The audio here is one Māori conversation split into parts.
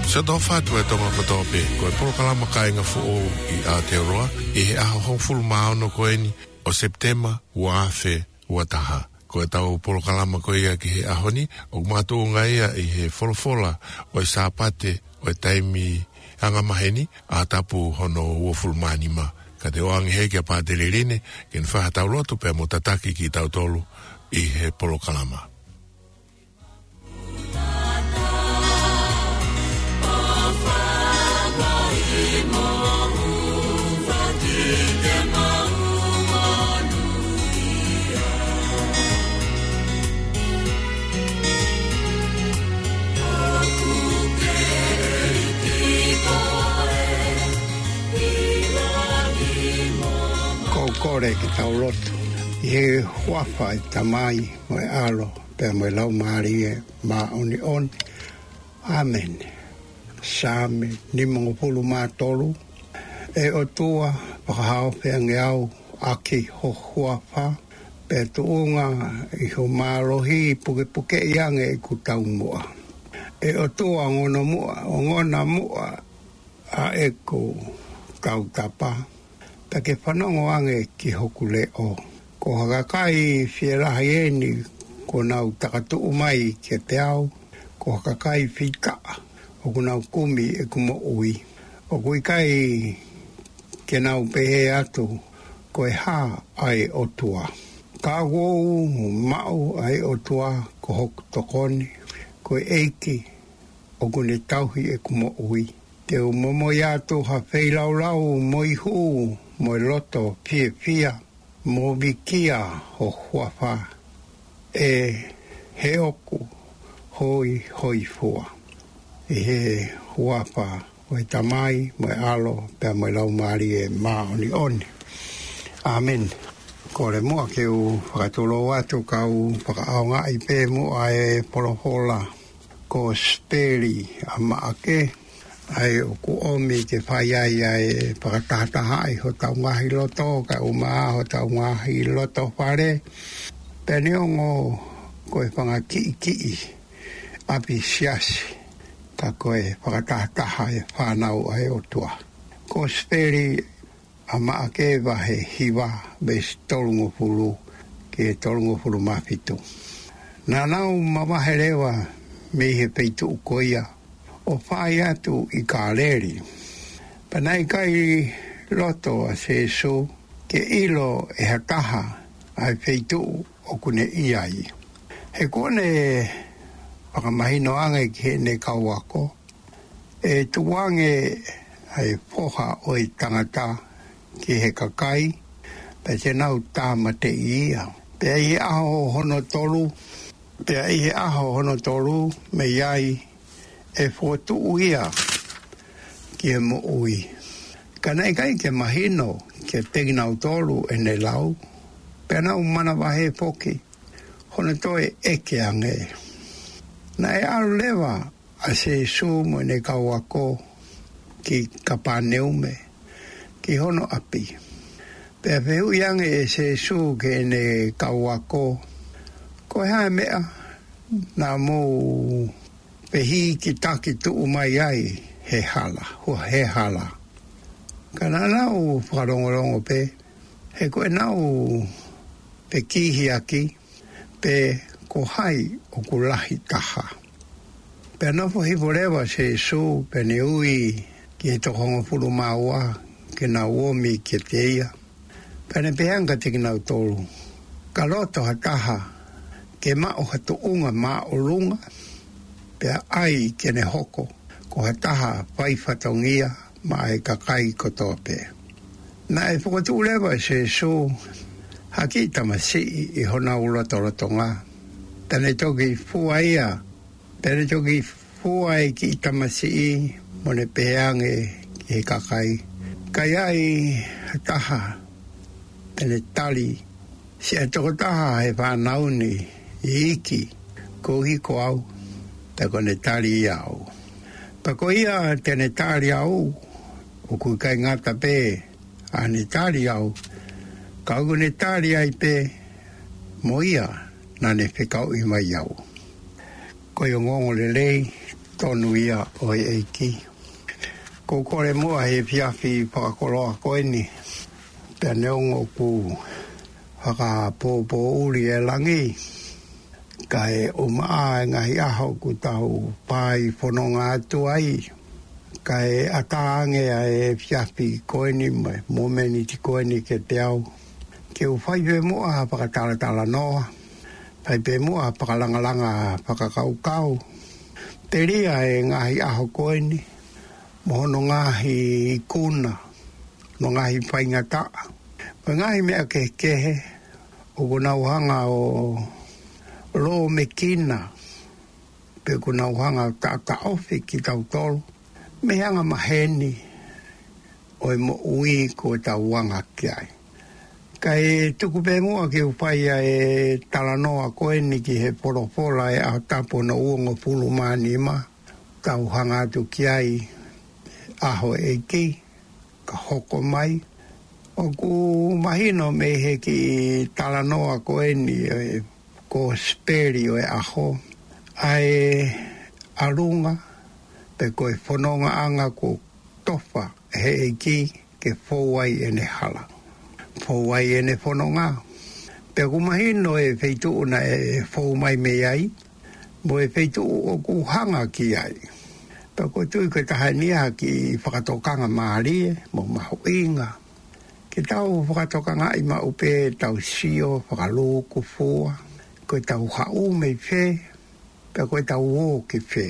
Sa tō whātua e tonga kotope, koe porokalama kāinga fuo I Aotearoa, I he aho hongfulu maono koe ni o Septemba ua awhe ua taha. Koe tau porokalama koe ia ki he ahoni, o mātou ngaia I he folofola o I sāpate o I taimi anga maheni, a tapu hono ua fulmanima. Ka te oangi he kia pātere rine, ken whahatau lotu pia mo tataki ki tau tolu I he porokalama. Kore ki tau lotu. I he huafa I tamai mo e alo pe mo e lau maari e ma oni oni. Amen. Same ni mongo pulu ma tolu. E o tua pakahao pe angeau aki ho huafa. Pe tuunga I ho marohi puke puke iange I kutau mua. E o tua ngono mua, o ngona mua a eko kau tapa. Take whanongo ange ki hoku leo. Ko hakakai whierahi eni ko nau takatu mai ki te au. Ko hakakai whikaa o ku nau kumi e kumo ui. O kui kai ke nau pehe atu ko e hā ai o tua. Ka wou mau ai o tua ko hoku tokoni. Ko e eiki o ku ne tauhi e kumo ui. Te umomo iatu ha wheilau mo I huu. Mo loto pia pia, mo vikia ho huafa, e he oku hoi hoi fua. E he huafa, o e tamai, mo e alo, pia mo e lau maari e maoni oni. Amen. Ko le mua ke u whakatolo watu ka u whakaaonga I pe mua e polohola ko speri a maake. Ai o ku omi ke whaiai ai pakatahataha ai ho tau ngahi loto, ka umaa ho tau ngahi loto whare. Pene ongo koe whanga ki api siasi, ka koe pakatahataha e whanau ai o tua. Ko speri a maake wahe hiwa besi tolungo fulu ke tolungo fulu mafitu. Nā nau mawahe rewa me he peitu ukoia. O whai atu I kāleri. Panai kai loto a sesu ke ilo e hataha ai wheitu o kune iai. He kone whakamahino ange ki he ne kauako. E tuange ai poha o I tangata ki he kakai. Pe te nau tāma te ia. Pe I aho hono tolu. Pe I aho hono tolu me iai. E fotu uia ki e mo ui. Kanai kai ke mahino ke teginau tolu e ne lau. Pena umana wahe poki. Hone toe eke ange. Na e alu lewa a se su mo ne kauako ki kapaneume. Ki hono api. Pe vehu iange e se su ke ne kauako. Ko hae mea na mo pehi ki taki tu mai ai he hala, he hala. Kana nau whakarongolongo pe, he koe nau pe kihi aki, pe ko hai o ku lahi taha. Pe anofo hipo rewa se su pe ne ui ki he tokongo pulu maua, ke na uomi ki te ia. Pe ne peanga tiki nau tolu. Ka loto ha taha, ke mao hatu unga mao lunga, pea ai kene hoko, ko hataha whaifatongia ma e kakai kotoa pe. Na e whakatu ulewa se su haki tamasi I hona ulatorotonga. Tane toki fuaia, tane toki fuai ki tamasi mo ne peange ki he kakai. Kai ai hataha, tane tali, si a toko taha he whanauni I iki, ko hiko au. Tako ne tali au. Pako ia tene tali au, o kui kai ngata pe, a ne tali au, kaugu ne tali ai pe, mo ia, na ne whekau I mai au. Ko i o ngongo le lei, tonu ia o eiki. Ko kore mua he fiafi whakakoloa koeni. Pea neongo ku whakapōpō uri e langi. Kai o maa ngahi aho ku tau pai whanonga atu ai. Kai ataange a e fiafi koeni mai. Momeni ti koeni ke te au. Ke u whaipe mua whakatalatala noa. Whaipe mua whakalangalanga whakakaukau. Te ria e ngahi aho koeni. Mohono ngahi kuna. No ngahi whaingata. Pa ngahi mea kehe. O kuna uhanga o lo me kina. Pe kuna uhanga o tata ofi ki tau tolu. Me hanga maheni. O e mo ui ko tau wanga ki ai. Kai tuku pe mua ki upaia e talanoa koeni ki he poropola e a tapo na uongo pulu manima. Tau hanga atu ki ai aho e ki. Ka hoko mai. O ku mahino me he ki talanoa koeni e ko speri o e aho. Ai arunga. Pe koe whanonga anga ko tofa he e ki ke fōwai e ne hala. Fōwai e ne whanonga. Pe ku mahino e feitu una e fōu mai me ai. Mo e feitu o ku hanga ki ai. Pe ko tui koe tahania ki whakatokanga maari e mo maho inga. Ke tau whakatokanga i ma upe tau sio whakalū ku fua. Koe tau hau mei whe. Pe koe tau wō ki whe.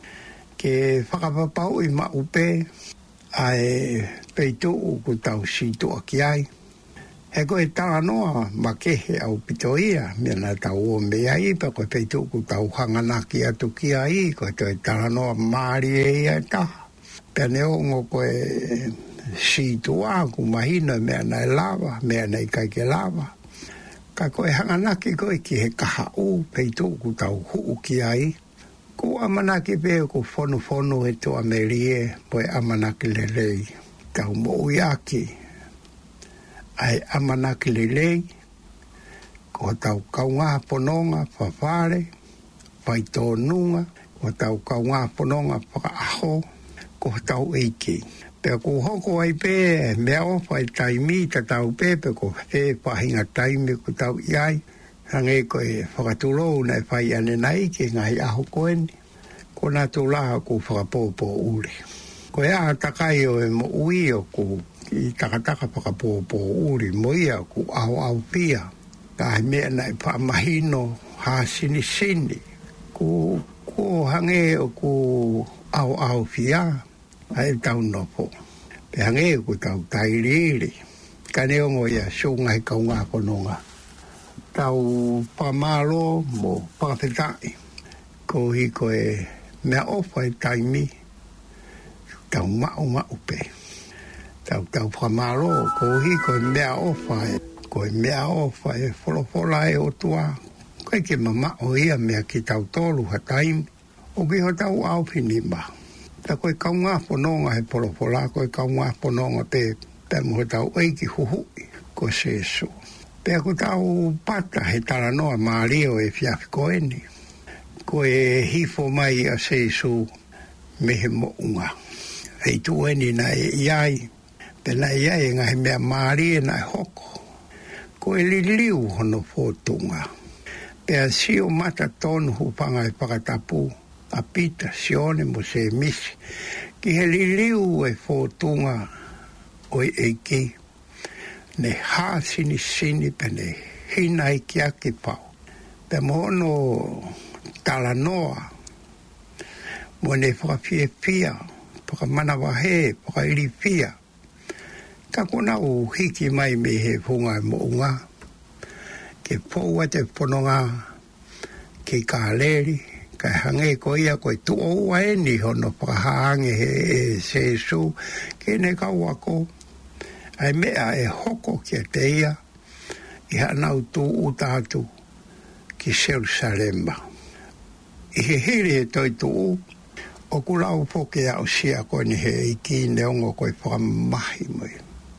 Ke whakapapau i ma upe ai peitu ku tau situa ki ai. He koe talanoa ma kehe au pitoia. Mena tau o me ai pa koe peitu ku tau hanganaki atu ki ai. Koe toi talanoa maari e ia taha. Pene ongo koe situa ku mahina mea nai lava. Mea nai kaike lava. Ka koe hanganaki koe ki he kaha u peitu ku tau huu ki ai. Ku amanaki peo ku whonu e to amerie. Poe amanaki lelei. Tau mo uiaki. Ai amanaki lelei. Ko tau kaunga pononga whawhare. Whai tōnunga. Ko tau kaunga pononga whakaaho. Ko tau eiki. Pea ku hoko ai pe mea o whai taimi ta tau pepe ko he whahinga taimi ko tau iai. Hange koe whakatulou nei whai ane nei ki ngai aho koeni. Ko nā tulaha ku whakapōpō uri. Ko ea takai o e mo ui o ku i takataka whakapōpō uri. Mo ia ku au pia. Ka mea nei whamahino ha sini. Ku hange o ku au pia. Ai tau nopo. Pe hange ku tau tairiri. Ka neongo ia sungai kaunga kononga. Tau pamalo mo pawhetai. Ko hi koe mea ofa e taimi. Tau mau pe. Tau pamalo ko hi koe mea ofa e. Koe mea ofa e wholofola e otua. Koe ke mamao ia mea ki tau tolu ha taimi. O ki ho tau au pinima. Ta koe kaunga whanonga he wholofola. Koe kaunga whanonga pe. Pe mo tau eiki huhui. Ko sesu. Pea ko tau pata he talanoa maario e fiafi koeni. Ko e hifo mai a seisu me he mounga. Hei tueni na e iai. Pe na iai e ngahi mea maarie na e hoko. Ko e liliu hono fōtunga. Pea sio mata tonu hupanga e pakatapu. A pita sione mo se misi. Ki he liliu e fōtunga o e eiki. Ne ha sini pene hina i ki aki pau. Pe mohono talanoa. Mo ne whakawhiewhia. Whakamanawahe. Whakairifia. Ka kona u hiki mai me he hunga e mounga. Ke pōua te whanonga. Ke kāleri. Ka hange ko ia koe tuoua e ni hono whakahange he sesu. Ke ne kauako. Ai mea e hoko ki a teia i hanau tū utatu ki Jerusalema. I he hiri e toi tū o kulau poke au sia koe ni he iki neongo koe whakamahi mai.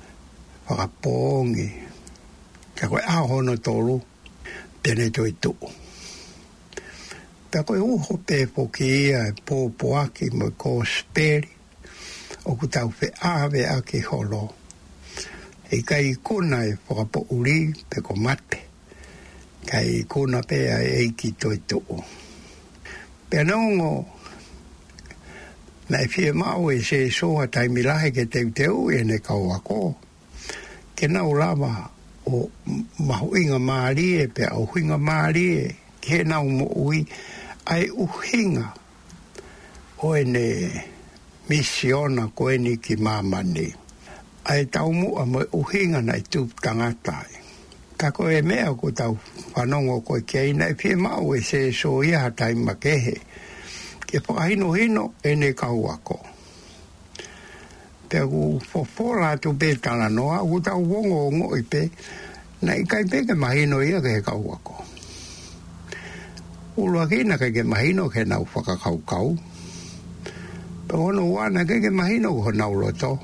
Whakapōngi. Ka koe ahono tolu tene toi tū. Pea koe uho pe poki ia e pōpo aki mo ko speri. O ku tau fe ave aki holo. E kai kuna e whakapo uri pe ko mate. Kai kuna pe a eiki toi tō. Pea nongo na e fie mau e se soa taimilahe ke teu e ne kau ako. Ke nau lava o mahuinga maarie pe au huinga maarie ke nau mo ui ai uhinga o ne misiona ko ni ki mamani. Ai tau mua mo uhinga na tu tangatai. Ka ko e mea ko tau whanongo ko ke ina e fie mau e se so ia taima kehe. Ke whakahino hino e ne kau ako. Pea ku fofola tu pe tala noa, ku tau wongo ngoi pe, na i kai pe ke mahino ia ke kau ako. Ulua kina ke mahino ke nau whakakau. Pea ono wana ke mahino ko nau loto.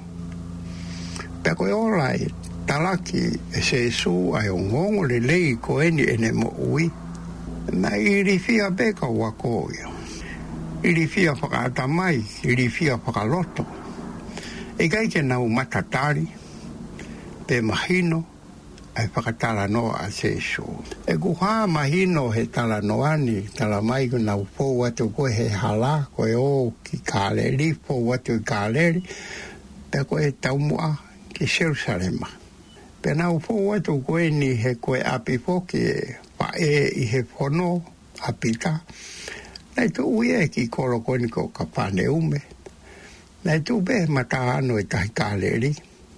Pea koe olai, talaki e se su ai o ngongo le lei ko eni ene mo ui. Na i rifia pe kau ako ia. I rifia whakaatamai, i rifia whakaloto. E kai ke nau matatari, pe mahino, ai whakatala noa a se su. E kuha mahino he tala noani, tala mai ku nau pou atu koe he hala, koe o ki kāleri, pou atu i kāleri, pe koe taumua ki Jerusalema. Pe nau pou atu koe ni he koe api foki e pae i he pono apita. Nei tu uie ki koro koni ko ka pane ume. Nei tu be mata ano e tahi kāleri.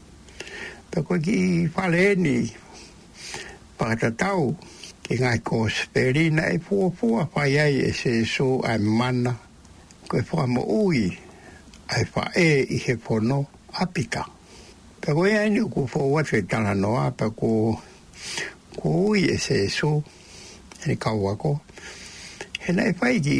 Pe koe ki whaleeni whakatatau ki ngai ko speri na e pua whai ai e se so ai mana. Koe whamo ui ai whae i he pono apita. Pe koe aini ku whawatu e tala noa pe ko ui e se so e kau ako. He nei whai ki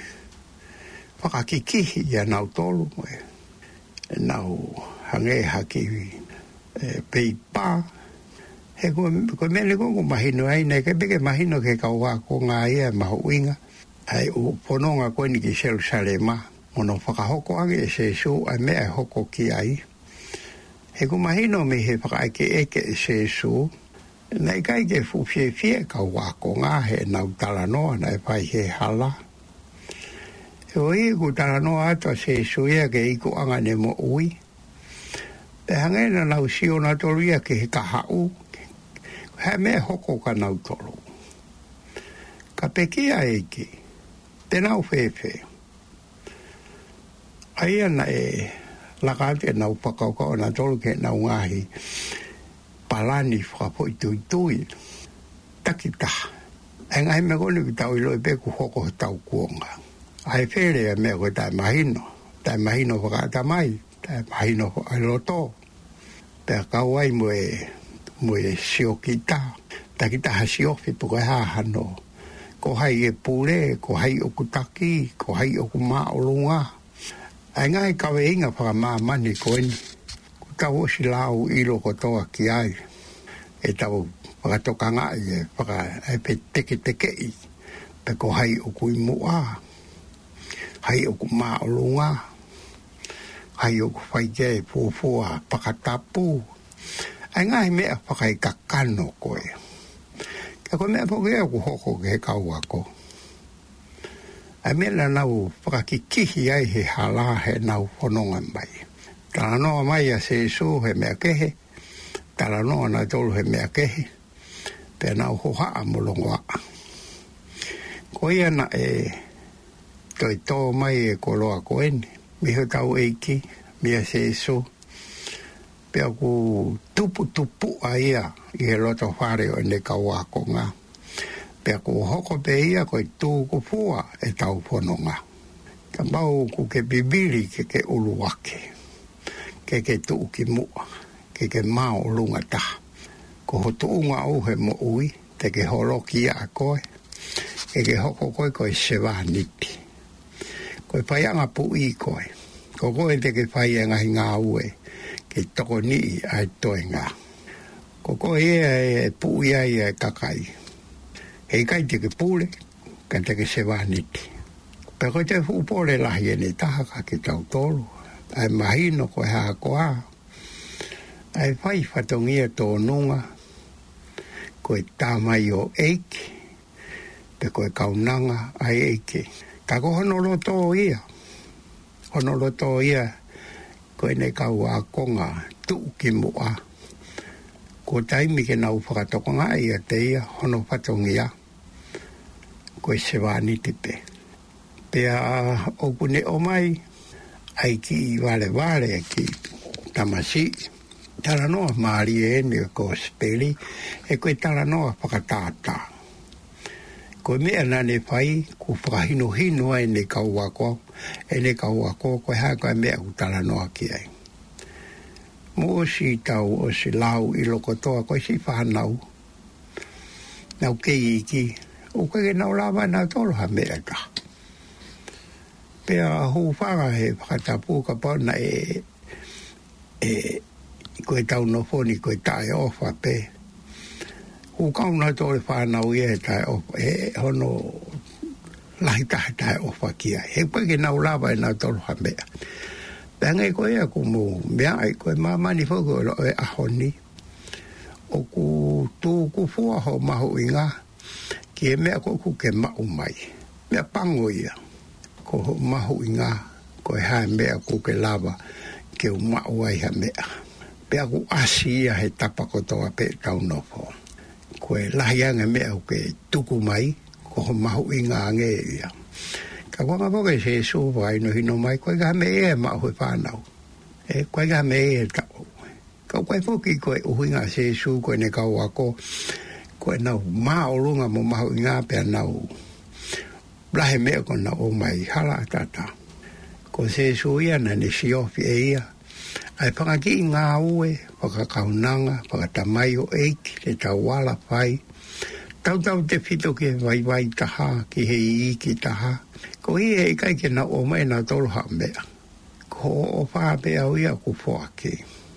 whakakikihi ia nau tolu mo e. Nau hange haki pei pā. He koe mele kongo mahino ai nei ke peke mahino ke kau wako ngā ia mahu inga. Ai u pononga koe ni ki Jerusalema. Mono whakahoko ange e se su ai mea hoko ki ai. He ko mahino me he whakaike eke e se su. Nei kai ke fie kau wako ngā he nau tala noa nei whai he hala. E o i ku tala noa ato se suia ke iku anga ne mo ui. Pe hangena nau siona tolu ia ke he kahau. He mea hoko ka nau tolu. Ka pekia eiki. Te nau whewhe. Aia na e lakate nau pakauka o na tolu ke nau ngahi. Palani whakapo i tui. Takita. E ngai me koni ki tau iloi peku hoko tau kuonga. Ai where e mea koe tai mahino. Tai mahino whakaata mai. Tai mahino ai loto. Pea kau ai mo e siokita. Takita ha siofi po koe hahano. Ko hai e pule, ko hai o kutaki, ko hai o kumaolunga. Ai ngai kawe inga whakamamani koeni. Tau osi lau ilo kotoa ki ai. E tau whakatokanga i e pe teke i. Pe ko hai o kui mua. Hai o ku maolunga. Hai o ku whaike fuafua pakatapu. Ai ngai mea whakai kakano koe. Ka koe mea poke au ku hoko ke kau ako. Ai mea na nau whakakikihi ai he hala he nau whanonga mai. Tala noa mai a se su he mea kehe. Tala noa na tolu he mea kehe. Pea nau hoha molongoa. Ko ia na e toi tō mai e koloa koeni. Miho tau eiki, mia se su. Pea ku tupu a ia i he loto whare o ne kau ako ngā. Pea ku hoko pe ia koe tū ku fua e tau whanonga. Ka mau ku ke bibili ke uluwake. Ke tuu ki mua, ke mao lunga taha. Ko ho tuunga au he mo ui, te ke holo ki a koe, ke hoko koe sewa niti. Koe paianga pu i koe, ko koe te ke paianga hi ngā ue, ke toko ni ai toe ngā. Ko koe e pu i ai e kakai. Hei kai te ke pule, Kanta ke se vaniti. Pero te upole lahi e ni taha ka ki tau tolu. Ai mahino koe haa koa. Ai whai whatongia tō nunga. Koe tāmai o eiki. Pe koe kaunanga ai eiki. Ka ko honolo tō ia. Honolo tō ia. Koe ne kau a konga tuu ki mua. Ko taimi ke nau whakatokonga ia te ia hono whatongia. Koe se wāniti pe. Pea opune o mai, ai ki vale ki tamasi. Tala noa maari e ne ko speli, e koe tala noa whakatata. Koe mea nane whai, ku whakahino hino e ne kau wako, koe haa koe mea ku tala noa ki ai. Mo o si tau o si lau i loko toa, koe si whanau. Nau kei iki, o koe nau lawa nau tolo ha mea ka. Pea hou whanga he whakatapu ka pauna koe tau no foni koe tae ofa pe. Hou kauna tole whanau ia tae ofa, hono lahi tae ofa kia. He koe ke nau lawa nau tolo ha mea. Pea ngai koe a kumu mea ai koe mamani whoko e ahoni. O ku tū ku fua ho mahu inga, ki e mea koku ke mau mai. Mea pango ia. Ko mahu inga, ko e hae mea ko ke lava, ke umau ai ha mea. Pea ku asi ia he tapa kotoa pe tau nofo. Ko e lahianga mea ke tuku mai, ko mahu inga ange ia. Ka wanga poke se suwa ino hino mai, koe ka me e mahu e whanau. Koe ka me e tau. Ka koe poki koe uhinga se su, koe ne kau ako, koe nau maolunga mo mahu inga pea nau. Lahe mea kona o mai hala tata. Ko se suia na ne si ofi e ia. Ai whakaki i ngā ue, whakakaunanga, whakatamai o eiki, te tau wala whai. Tau te whito ke vai taha, ki he iki taha. Ko hi e kai ke na o mai na tolu ha mea. Ko o whapea o ia ku whoaki.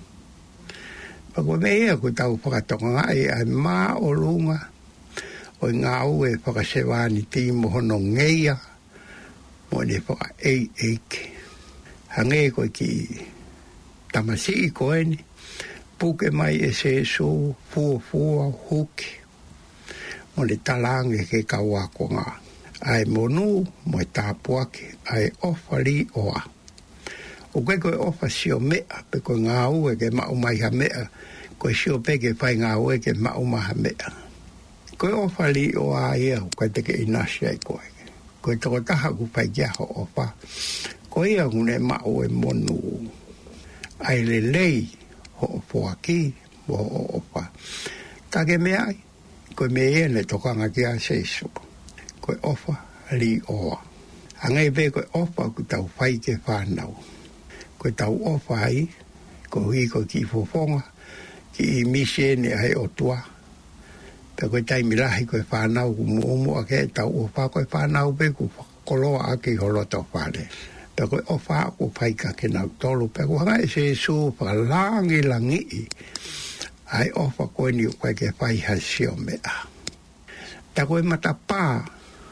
Pako me ia ku tau whakatonga ai mā o lunga. O ngā ue whakasewani ti mohono ngeia, mo ne whaka eiki. Hange koe ki tamasi i koeni, puke mai e se so, fua, huki. Mo ne talange ke kawako ngā. Ai monu, mo e tāpuaki, ai ofa li oa. O koe ofa sio mea, pe koe ngā ue ke maumai ha mea, koe sio peke whai ngā ue ke maumai ha mea. Koe ofa li o a ia, koe teke inasi ai koe. Koe toko taha ku pai kia ho ofa. Koe ia ngune mao e monu. Ai le lei ho ofuaki, mo ho ofa. Take mea ai, koe me e ne tokanga kia seiso. Koe ofa li oa. Angai pe koe ofa ku tau whai ke whanau. Koe tau ofa ai, koe hui koe ki fofonga, ki misi e ne ai o tua. Pe koe taimi lahi koe whanau ku muomu a ke tau o wha koe whanau pe ku koloa a ki holoto whare. Pe koe o wha ku whaika ke nau tolu. Pe koe hanga e se su whakalangi langi i. Ai o wha koe ni koe ke whaiha sio mea. Ta koe matapā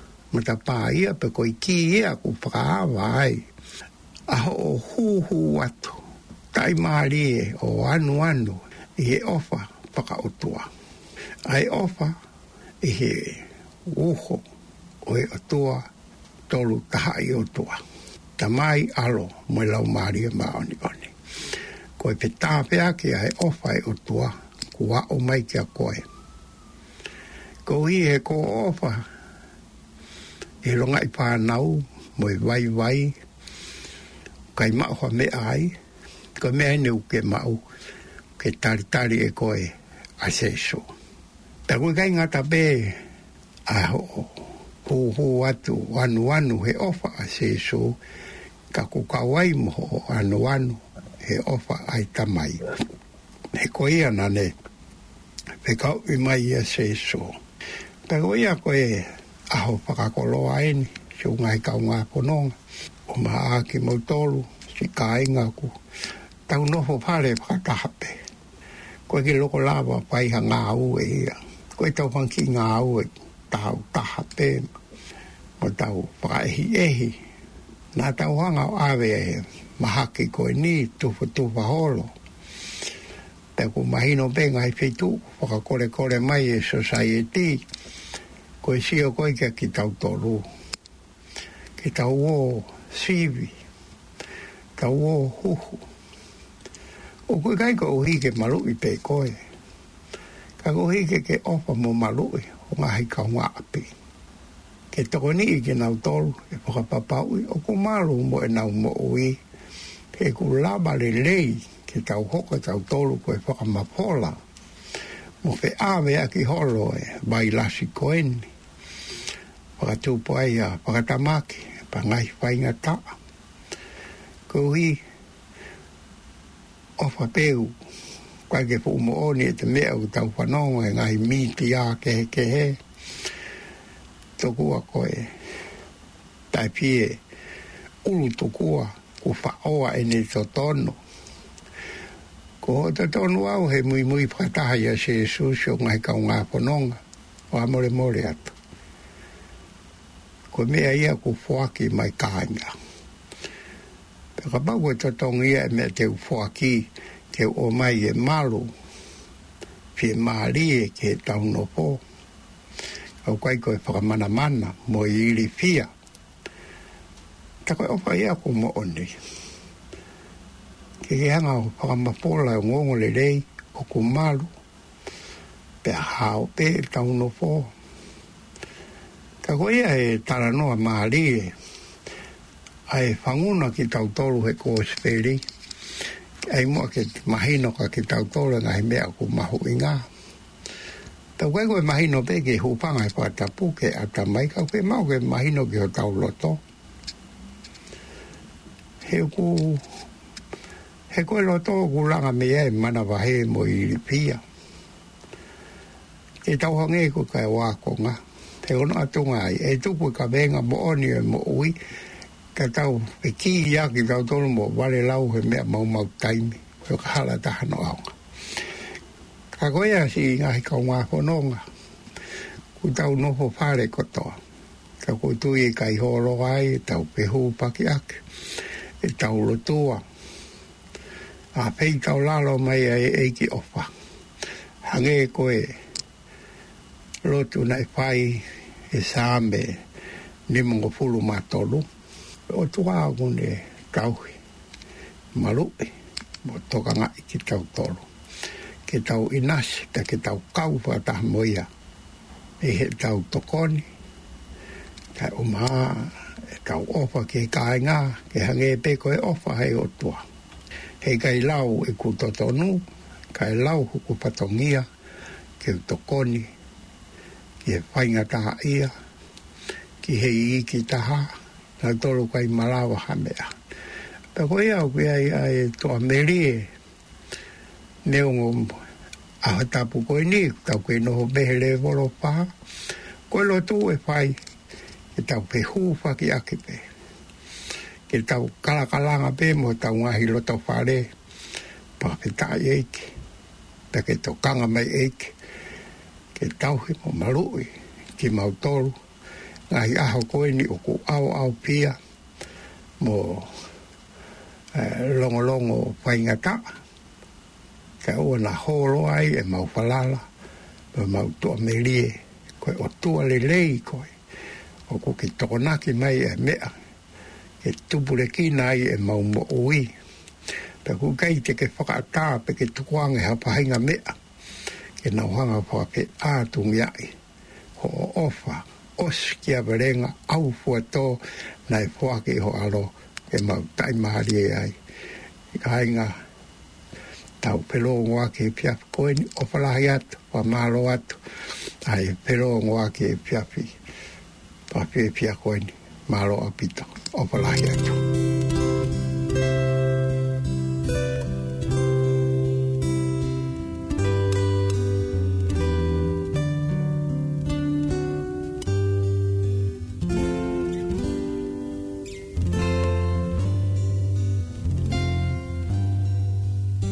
ia pe koe ki ia ku whakaawa ai. Aho o hu atu. Tai maari e o anu i he ofa whakaotua. Ai ofa i he uho o e atua tolu taha i otua. Tamai alo mo e lau maari e maoni. Koe pe tāpea ki ai ofa i otua ku o mai kia koe. Ko hi he ko ofa e ronga i whanau mo e vai kai mao me ai ko me ne uke mau ke tari e koe a seso. Ta koe kai ngata pe a ho atu anu he ofa a seso ka kukawai mo anu he ofa ai tamai. He koe ia nane pe kau i mai a seso. Ta koe ia koe aho whakakoloa eni si ungai kau ngā pononga o maa ki mautolu si kāinga ku tau nofo pare whakatahape. Koe ki loko lawa paiha ngā ue ia. Koe tau panki ngā ue tau tahape. o tau whaehi. Nā tau hanga o awe e mahaki koe ni tufa holo. Te ku mahino benga i whitu, whakakore mai e society, koe sio koe kia ki tau toru. Ki tau o sivi, tau o huhu. O koe kai ko uhike malui pe koe. Ka ko uhike ke ofa mo malui, o ngahi ka unga api. Ke toko ni ke nau tolu, e whakapapaui, o ko malu mo e nau mo ui. Ke ku laba le lei, ke tau hoka tau tolu koe whakamapola. Mo fe awe a ki holo e, bai lasi koeni. Whakatupo ai a whakatamaki, pa ngai whainga taa. Ko hi, ofa peu, kai ke fu mo oni e te mea u tau whanonga e ngai miti a ke he. Tokua koe, tai pie, ulu tokua, ku whaoa e ne to tono. Ko ho te tonu au he mui whakataha ia se susio ngai kau ngā whanonga, o amore atu. Ko mea ia ku whaki mai kāinga. Peka pau e tatongi ia e mea te whaki, te o mai e malu, pie maari e ke tau no po. Au kai koe whakamana mo i iri fia. Ta koe opa ia ko mo oni. Ke hanga o whakamapola o ngongo le rei, o ku malu, pe hao pe tau no po. Ta koe ia e taranoa maari e, ai whanguna ki tau tolu he ko speri, ai mua ke mahino ka ki tau tolu ngai mea ku mahu inga. Tau koe mahino pe ke hupanga e whatapu ke atamai ka koe mau ke mahino ki ho tau loto. He koe loto ku langa mea e mana wahe mo i ripia. E tau hange ko kai wako nga. Te ono atunga ai, e tupu ka venga mo oni e mo ui, ka tau e ki ia ki tau tolu mo wale lau he mea mau taimi, koe ka hala tahano aunga. Ka koe a si ngahi kau ngā whanonga, ku tau noho whare kotoa. Ka koe tui e kai holo ai, e tau pehu paki ake, e tau lotua. A pei tau lalo mai e ki ofa. Hange koe, lotu nai whai e sāme ni mongo fulu matolu. O tua agune tauhi, malupi, mo toka ngai ki tau tolu. Ke tau inasi, ta ke tau kau whataha moia. E he tau tokoni, kai o maa, e tau ofa ke kāinga, ke hange pe koe ofa hei o tua. Hei kai lau e ku totonu, kai lau huku patongia, ke tokoni, ki he whainga taha ia, ki he iki taha, na tolu kai malawa hamea. Pa koe au ki ai toa merie, neongo ahatapu koe ni, tau koe noho behele volo paha, koe lotu e whai, ke tau pehu whaki ake pe. Ke tau kalakalanga pe mo tau ngahi loto whare, pa pe tai eike, pa ke tau kanga mai eike, ke tau he mo marui, ki mau tolu, ngahi aho koe ni o ku au pia, mo longo whainga taa, ka ua na holo ai e mau whalala, ma mau tua melie, koe o tua lelei koe, o ku ki tokonaki mai e mea, ke tupure kina ai e mau mo ui, pe ku kai te ke whakaata, pe ke tukuanga e hapahinga mea, ke nauhanga whake ātungi ai, ho o ofa, os kia verenga, au fuato, nai whake ho alo, ke mau taimahari e ai, ka hainga, tau pelo ngoa ke piafi koeni, o whalahi atu, wa malo atu, ai pelo ngoa ke piafi, papi e pia koeni, malo apita, o whalahi atu.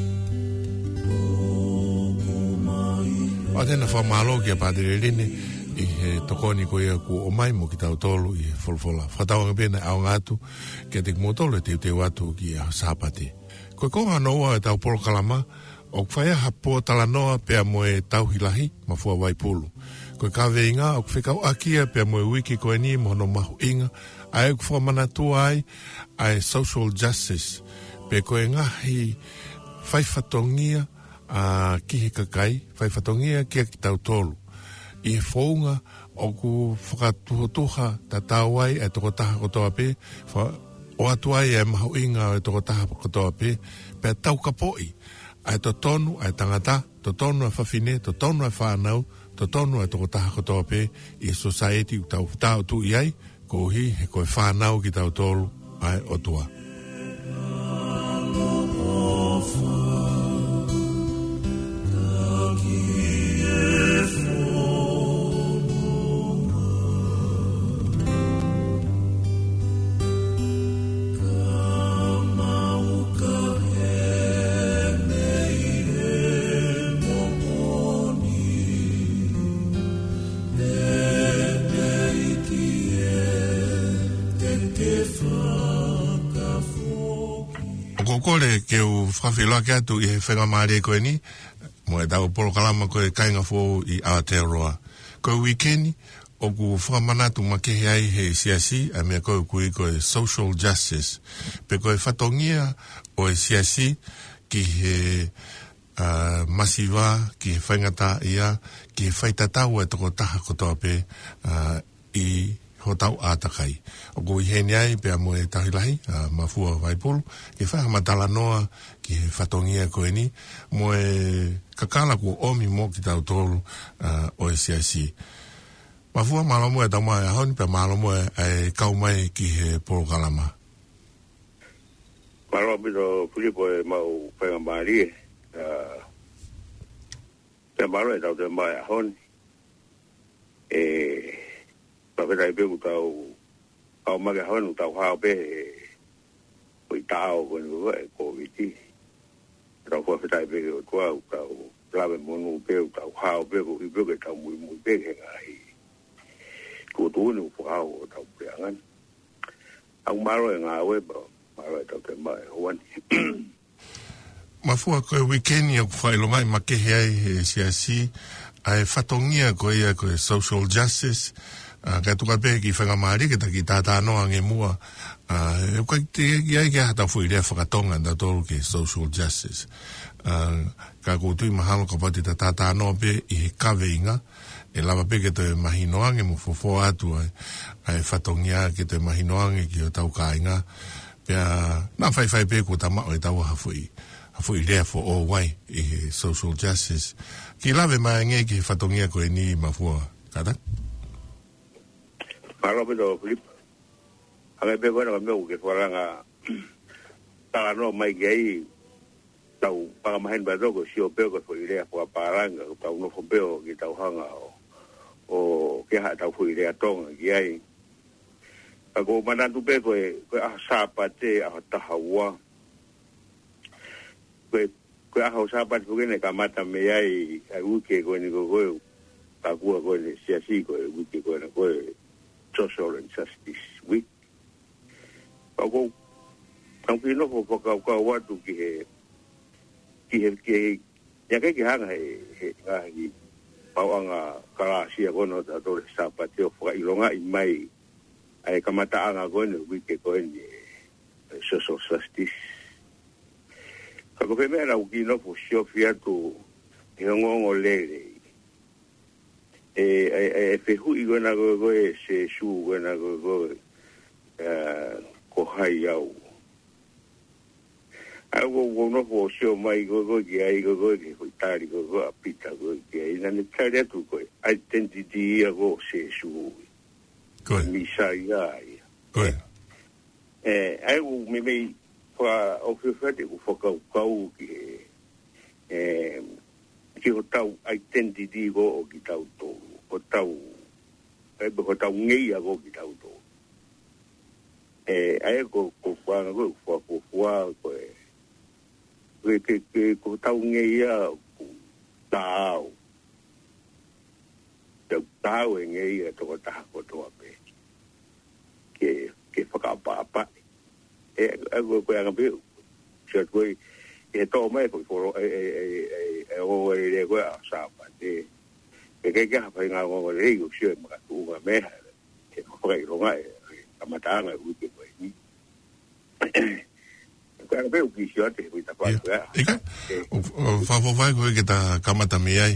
Atena whamalo kia Padre Rene, I he tokoni ko ia ku o mai mo ki tau tolu i he folfola. Whataonga pena au ngātu ki te kumotolo te watu ki a sāpati. Koe konga noa e tau polo kalama o kwhaya hapo tala noa pea mo e tau hilahi ma fua waipulu. Koe kawe inga o kwhekau akia pea mo e wiki koe ni mohono mahu inga ai ku whamana tua ai social justice pe koe ngahi whaifatongia ki he kakai, whaifatongia ki a ki tau tolu. I he whaunga o ku whakatuhotuha ta tāwai e toko taha kotoa pe, o atuai e mahu inga e toko taha kotoa pe, pe tau kapoi, ai to tonu, ai tangata, to tonu e whawhine, to tonu e whanau, to tonu e toko taha kotoa pe, i society u tau tu iai, ko hi he koe whanau ki tau tolu, ai o tua. Kore ke o whawhiloa ke atu i he whenga maare koe ni, mo e tau polo kalama koe kainga fō i Aotearoa. Koe weekendi, o ku whamanatu makehe ai he siasi, a mea koe kui koe social justice. Pe koe whatongia o e siasi ki he masiwa, ki he whaingata ia, ki he whaitatau e toko taha kotoa pe i ho tau ātakai. O ko i hene ai pia mo e tahilahi, mafua waipulu, ki whahamatala noa ki he whatongia koe ni, mo e kakala ko omi mo ki tau tolu o e CIC. Mafua malomo e tau mai ahoni, pia malomo e kau mai ki he polo kalama. Malomo pito Filipo e mau whainga maari pia malomo e tau te mai ahoni. Pawhetai pe tau au maga honu tau hao pe oi tau ko ni wa COVID. Tau pawhetai pe o tua tau lave monu pe tau hao pe ko i pe tau mui pe he ngai. Ko tu ni fu hao tau pe angan. Au maro nga we ba maro tau te mai hoan. Mafua ko weekend ya kufailo mai makehe ai he siasi ai fatongia ko ia ko social justice. Ka tuka pe ki whanga maari ki taki tātā noa nge mua ka te iai ki hata fui rea whakatonga da tolu ki social justice ka kutui mahalo ka pati ta tātā noa pe i he kawe inga e lava pe ke te mahinoange mu fofo atu ai whatongia ki te mahinoange ki o tau ka inga pia nā whai pe ko tamao e tau hafui rea fo o wai i he social justice ki lave mai nge ki whatongia ko e ni mafua kata Maro pito Filipo. Ame pe koe na meu ke wharanga tala no mai gei tau pangamahen ba doko si o peo ko irea kua paranga tau no peo ki tau hanga o ke ha tau irea tonga ki ai. Ako manantu pe koe a sapate a tahaua. Koe a hau sapate koe ne kamata me ai a uke koe ni koe kakua koe ne siasi koe uke koe na koe Social and Justice Week. Ako ang pino po pagkakawa tu ki hanga he pawang kalasi ako no dato sapat yo ilonga imay ay kamataan ako no week ko ni social justice. Ako pe mera ukino po Sofia tu ngongolele fehu i gona go se su gona go ko hai au go no po sio mai go ki ai go ki tari go apita go ki ai na ne tari tu ko identity go se su ko mi sai ai ko ai u me fa o fete go foka kau ki ki o tau identity go o ki tau to o tau o tau ngei a go ki tau to ai ko wanga go ko ko tau ngei a tau tau e ngai e toko taha kotoa pe. Ke whakapapa. Koe anga peu. Sia koe, e tō mai koe koro, o e koe a sāpa. Kei hawhai ngā ngonga rei o sia mga tūnga meha. Ke whakai ronga kamatanga uke koe ni. Koe anga peu ki sia te hui ta whai koe. Ika, whawhai koe ke ta kamata me ai.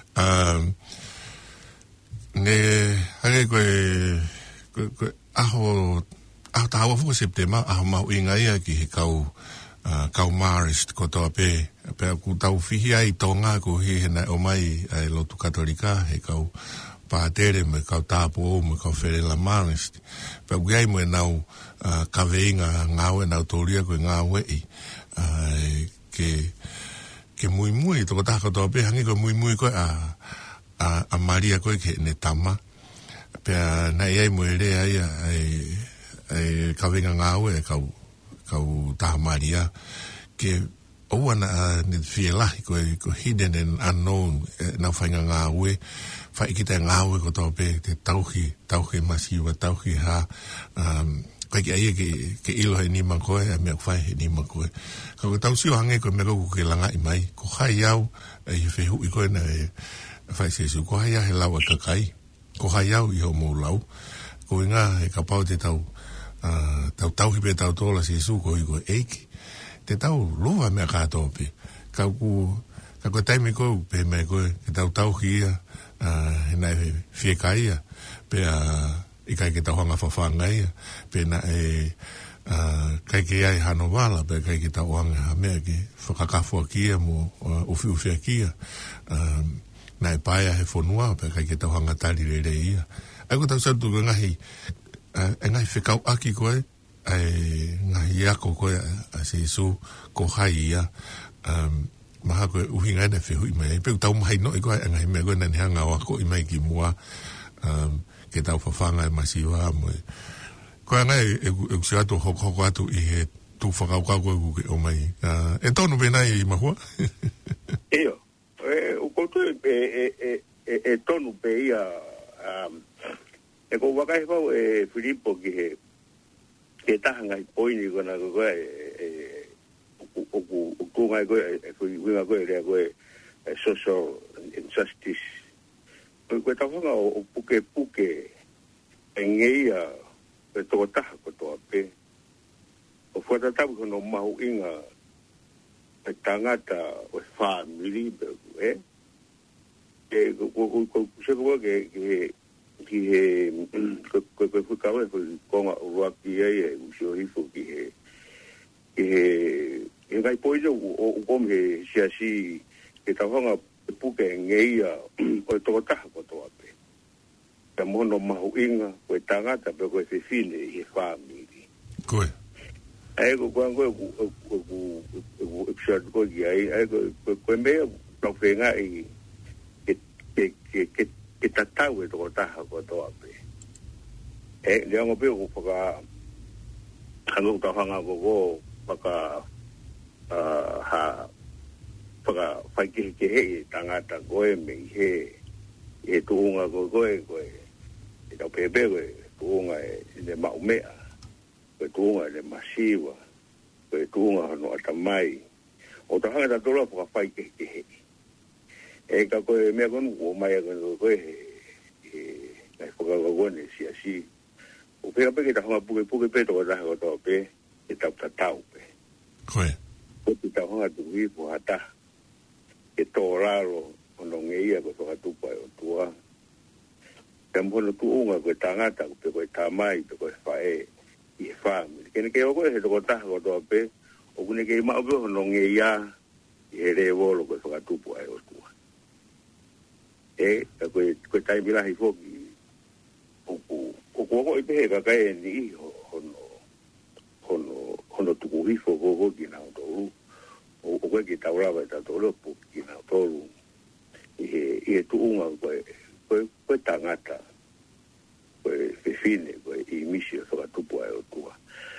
Ne hake koe aho tawa fuko September, aho mau inga ia ki he kau Marist kotoa pe ku tau whihi ai tonga ko he na o mai ai lotu katolika he kau pātere me kau tāpo me kau wherela Marist pe ugai mo e nau kaweinga ngāwe nau tōria koe ngāwe ke mui toko tā kotoa pe hangi koe mui koe a Maria koe ke ne tama pe na iai mo e rea ia ai kaweinga ngāwe kau taha Maria ke oana ni whielahi ko hidden and unknown na whainga ngāwe whaikita ngāwe ko tau pe te tauhi masiwa tauhi ha kai ki aia ke ilo he nima koe a mea kwhai he nima koe ko tau sio hange ko mea ko ke langa i mai ko hai au i whehu i koe na whai sesu ko hai au he lau a kakai ko hai au i ho mō lau ko inga he ka pau te tau tauhi pe tau tola si su ko i ko eiki te tau lova mea kātou pe ka koe taimi ko pe mea koe ke tauhi ia he nai whiekai ia pe i kai ke tau hanga whawhanga ia pe na kai ke ai hano wala pe kai ke tau hanga ha mea ke whakakafua kia mo uwhiuwhia kia nai paia he whonua pe kai ke tau hanga tari re ia ai ko tau sautu ko ngahi ngai whekau aki koe ngai ako koe a se isu ko hai ia maha koe uhi ngai na whehu i mai peu tau mahai no i koe ngai mea koe nani hanga o ako i mai ki mua ke tau whawhanga e masiwa moe koe ngai e kusi atu hoko atu i he tu whakaukau koe kuke o mai e tonu penai i mahua Eo o koutu e tonu pe ia e ko wakai pau e Filipo ki he tahanga i poini kona koe o kungai koe e winga koe rea koe social injustice koe tawhanga o puke e ngeia e toko taha ko toa pe o whatatapu kono mahu inga e tangata o family ko kuseko ke ki he koe whikawe konga uruaki ai usio hifo ki he ngai poiso o kom he siasi ke tawhanga puke ngeia o toko taha ko toa pe ka mono mahu inga koe tangata pe koe whiwhine i he family koe ai ko koe episode koe ki ai koe mea tau whenga i ke tatau e toko taha ko toa pe. Leango pe ko whaka hangu tawhanga ko whaka whaka whaikehe ke he tangata koe me he tuunga koe e tau pepe koe tuunga e le maumea koe tuunga e le masiwa koe tuunga hano atamai o tawhanga tatola whaka whaikehe ke he e ka koe mea konu o mai koe ngai whakakakone si o peka peke ta honga puke pe toko taha kotoa pe e tau tatau pe koe o te ta honga tuhi po hata e tō raro ono ngeia koe whakatupa e o tua te mhono tuunga koe tangata koe koe tamai pe koe whae i he whaami kene ke o koe he toko taha kotoa pe o kune ke ima ope ono ngeia i he re wolo koe whakatupa e o tua ka koe taimilahi whoki o koko i pehe kakai ni hono tuku hifo koko ki nao tolu o koe ki taurawa i tatolo po ki nao tolu i he tuunga koe tangata koe whiwhine koe i misi o whakatupu ai o tua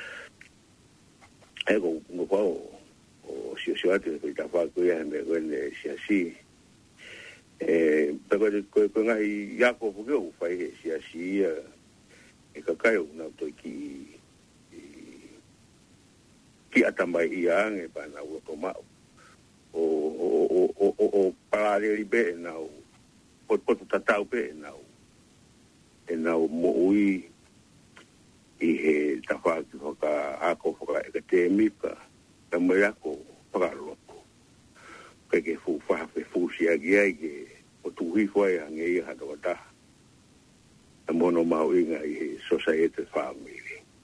e ko ngopao o sio atu koe tawha koe he me koe ne siasi Tako ko ngai ya ko fu o fai he sia e ka kai una to ki atamai ia nge pa na o toma o parare be na o tatau be na e na mo ui i he tafa ki hoka ako hoka e ka te mipa ka mai ako pakaloko ke fu fa fe fu sia gia ke o tuhi foi ange ha do ta a mono mau inga i society family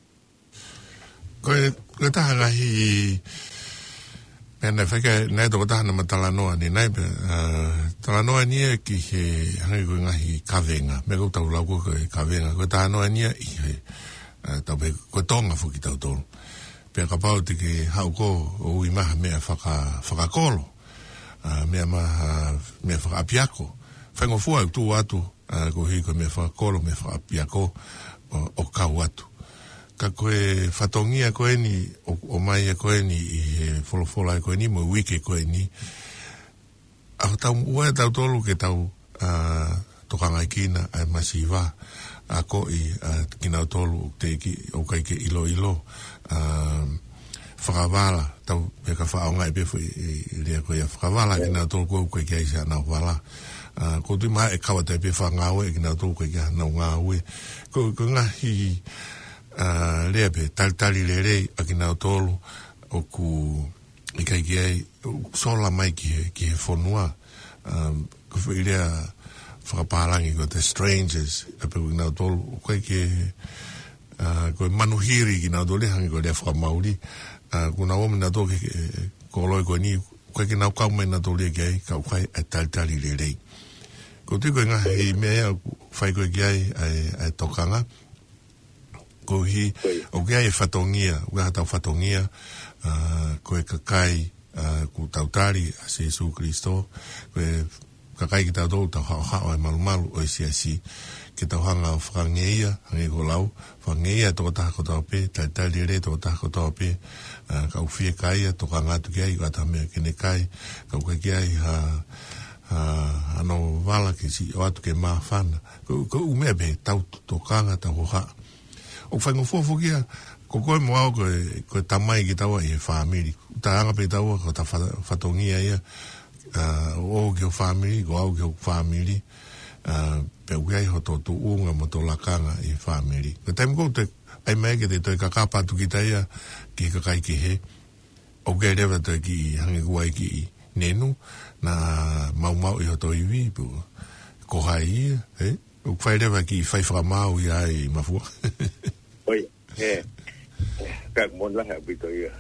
ko ta hanga hi ena faka na do ta na matalanoa ni nai talanoa ni ki he hanga ko ngahi kavenga me ko tau lau ko kavenga ko ta no ni i he ta be ko tonga fu ki tau tolu pe ka pau te ki hau ko o i maha mea whaka kolo mea maha mea whaka apiako whaingo fua tu atu ko hiko mea whaka kolo mea whaka apiako o kau atu ka koe whatongia koe ni o mai e koe ni i he wholofola e koe ni mo wike koe ni aho tau ua e tau tolu ke tau tokangai kina ai masiwa a ko i kina tolu te ki o kai ke ilo whakavala tau e ka whaonga e pefu i rea koe a whakavala kina tolu koe koe kia isa nau wala ko tui maha e kawa te pe whangawe e kina tolu koe kia nau ngawe ko ngahi lea pe talitali le rei a kina tolu o ku i kai kia sola mai ki he whonua ko whi rea whakapalangi ko te strangers a pe kina tolu koe ke koe manuhiri kina tolu hangi koe lea whakamauri kuna wame na tolu ko loi koe ni koe kina ukau mai na tolu e kiai ka ukai a talitali le rei ko tui koe ngahi mea whai koe kiai ai tokanga ko hi o kia e whatongia ua hatau whatongia koe kakai ku tautari a Jesu Christo koe kakai ki tau tau hao e malu o e siasi ki tau hanga o whakangeia hangi ko lau whakangeia toko taha ko tau pe taitali re toko taha ko tau pe ka uwhia kaia toka ngātu kia i wata mea kene kai ka uka kia i ano wala ki si o atu ke maa whana ko umea be tau tokanga tau hoha o whaingo fuafu kia ko koe mo au koe tamai ki taua i he whamiri ta anga pe taua ko ta whatongia ia o ki o whamiri ko au ki o whamiri pe uiai ho tō tu unga mo tō lakanga i whamiri ko taimi kou te ai mai ke te toi kakapatu ki taia ki kakai ki he o kei rewa toi ki hangi kuai ki nenu na mau i ho tō iwi ko hai ia o kwai rewa ki whai whakamau i ai mafua oi ka mon la habi to ia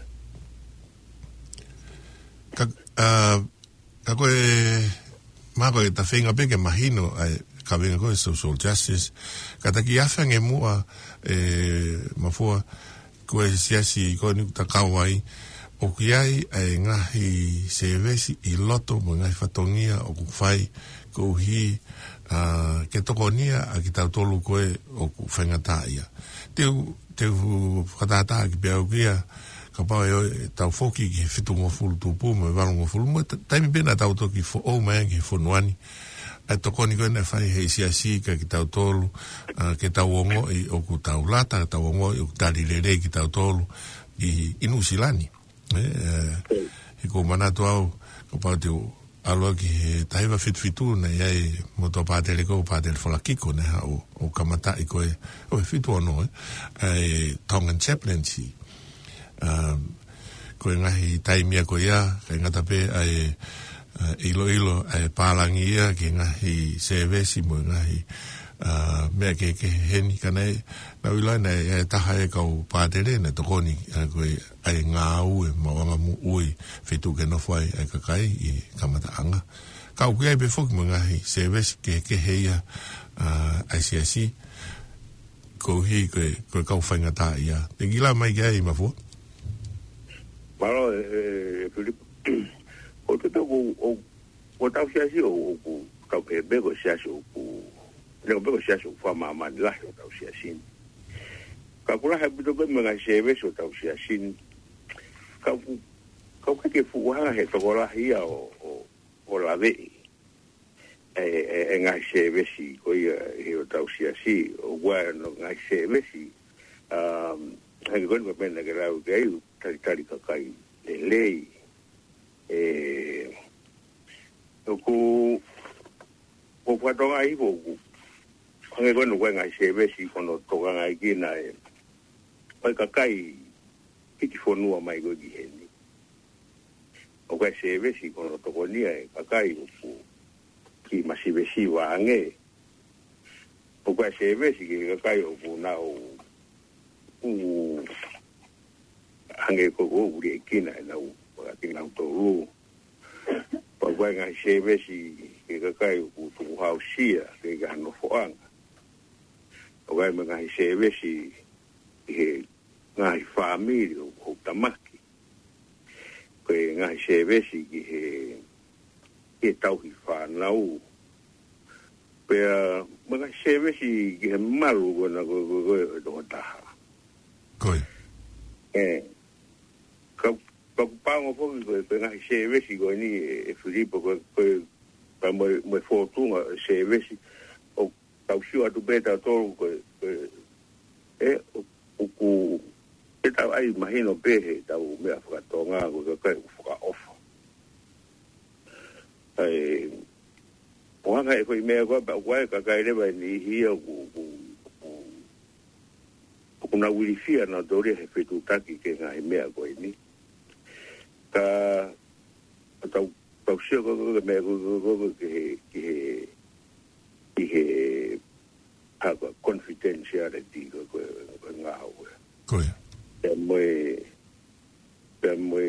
ka koe mako e ta whenga peke mahino ai ka venga koe social justice ka taki awhange mua mafua koe siasi koe ni ta kawai o ki ai ai ngahi se vesi i loto mo ngahi whatongia o ku whai ko hi ke tokonia a ki tau tolu koe o ku whengata ia te whakatata ki pia o kia ka pao e tau whoki ki whitu ngofulu tupu me walu ngofulu mo taimi pena tau toki fo o mai ki whonuani ai tokoni koe na whai hei siasi ka ki tau tolu ke tau ongo i o ku tau lata tau ongo i o ku tari rere ki tau tolu i inusilani i ko manatu au ka pao te aloa ki he taiwa whitu na iai moto pātere ko pātere whalakiko ne ha o kamata i koe o e whitu ono ai Tongan Chaplaincy koe ngahi taimia ko ia kai ngata pe ai ilo ai pālangi ia ki ngahi sevesi mo ngahi mea ke heni kanai na uilai na e taha e kau pātere na tokoni koe ai ngā ue mawanga mu ui whitu ke nofai ai kakai i kamata anga kau kia i pe whoki mo ngahi sevesi ke heia ai siasi ko hi koe kau whaingata ia te gila mai kia i mafua Malo Filipo o te tau o tau siasi o kau e bego siasi o le bego siasi o wha maa lahi o tau siasi ka kura hai bito koe mga sevesi o tau siasi kau kake fuhanga he toko lahi ia o la vei ngai se vesi ko ia he o tau si o wa no ngai se vesi hai ko no pena que rau que tari ka kai lei o kwatonga i ko hange ko no ngai se vesi kono toka ngai kina pai ka kai ki fonua mai go di heni o kai se vesi kono toko nia ka kai ki masivesi wange o kai se vesi ki ka kai o na o hange ko uri kina na o ka kina to ru pa kai ngai se vesi ki ka kai o tu hausia ki ga no foanga o kai ngai se vesi he ngai family o tamaki ko ngai se vesi ki he tau hi whanau. Pea, mga sevesi ki he maru gona go taha. Koi. Ka pango foki koe, pe ngai sevesi koe ni e Filipo koe, pa mo fortunga sevesi, o tau siu atu beta toru koe, e tau ai mahino pehe, tau mea whakatonga koe koe whaka ofa. Wanga e koe mea koe, wai ka kai rewa ni hia kuna wirifia na dore he whetu taki ke ngā he mea koe ni. Ka tau sia koe mea koe ki he haka confidentiality koe ngā haue. Koe. Pea moe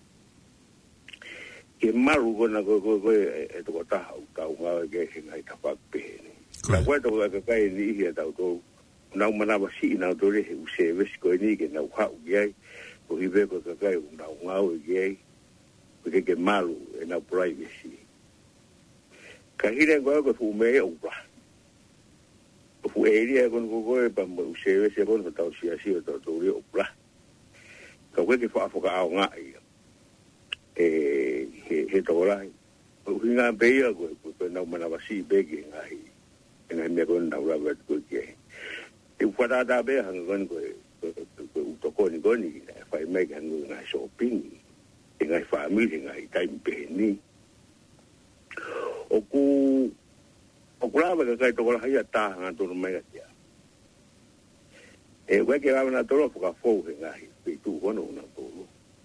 ke maru kona koe e toko taha u tau ngā ke he ngai tapak pēne. Ka koe toko ka kai ni ihi a tau tō nau manawa si nau tōre he use vesi koe ni ke nau hau ki ai ko hiwe koe ka kai u nau ngau e ki ai ko ke maru e nau privacy. Ka hire koe koe fu mea upa. Ko fu eri e kono koe pa mo use vesi e kono tau siasi o tau tōre upa. Ka koe ke whaafoka au ngā ia. He tōrai. O hinga beia koe nau manawasi begi ngai mea koe nau rawa koe kia. E whatata bea hanga koe utokoni koni whai mei hanga ngai shopping. E ngai whaamiri ngai taimi peheni. O ku rawa ka kai tōkora haia tāhanga tōru mea kia. E weke rawa na tōro whakafou he ngai peitu kono una tōru.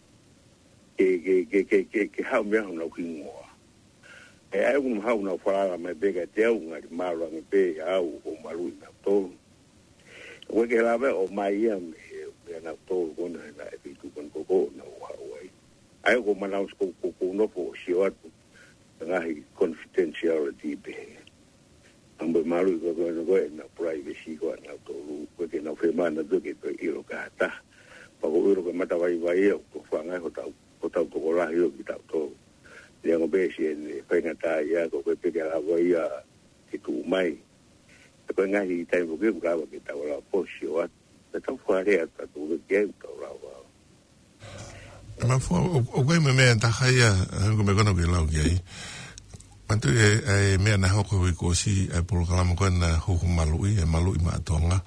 Ke hau mea hau nau ki ngoa. E ai unu hau nau wharara mai bega te au ngari maru angi pe au o maru i nau tōru. Koe ke lawe o mai ia me nau tōru kona he na e pitu kon koko nau hau ai. Ai ko manau koko nopo o sio atu ngahi confidentiality pe. Ambo maru i koko koe na privacy koa nau tōru. Koe ke nau whemana duke koe iro ka hata. Pako iro ke mata vai e o ko whangai ho tau toko rahi o ki tau tōru. Rea ngo bēsi e whaingata ia ko koe peke lawa ia ki tū mai. E koe ngahi i taimo ke kurawa ki tau rao posi o atu. E tau wharea ta tūre ke tau rao. Ma fua, o koe me mea takai a hanko me kono ke lau ki ai. Mantu e mea na hoko i kosi e polo kalama koe na huhu malui e malui ma atonga.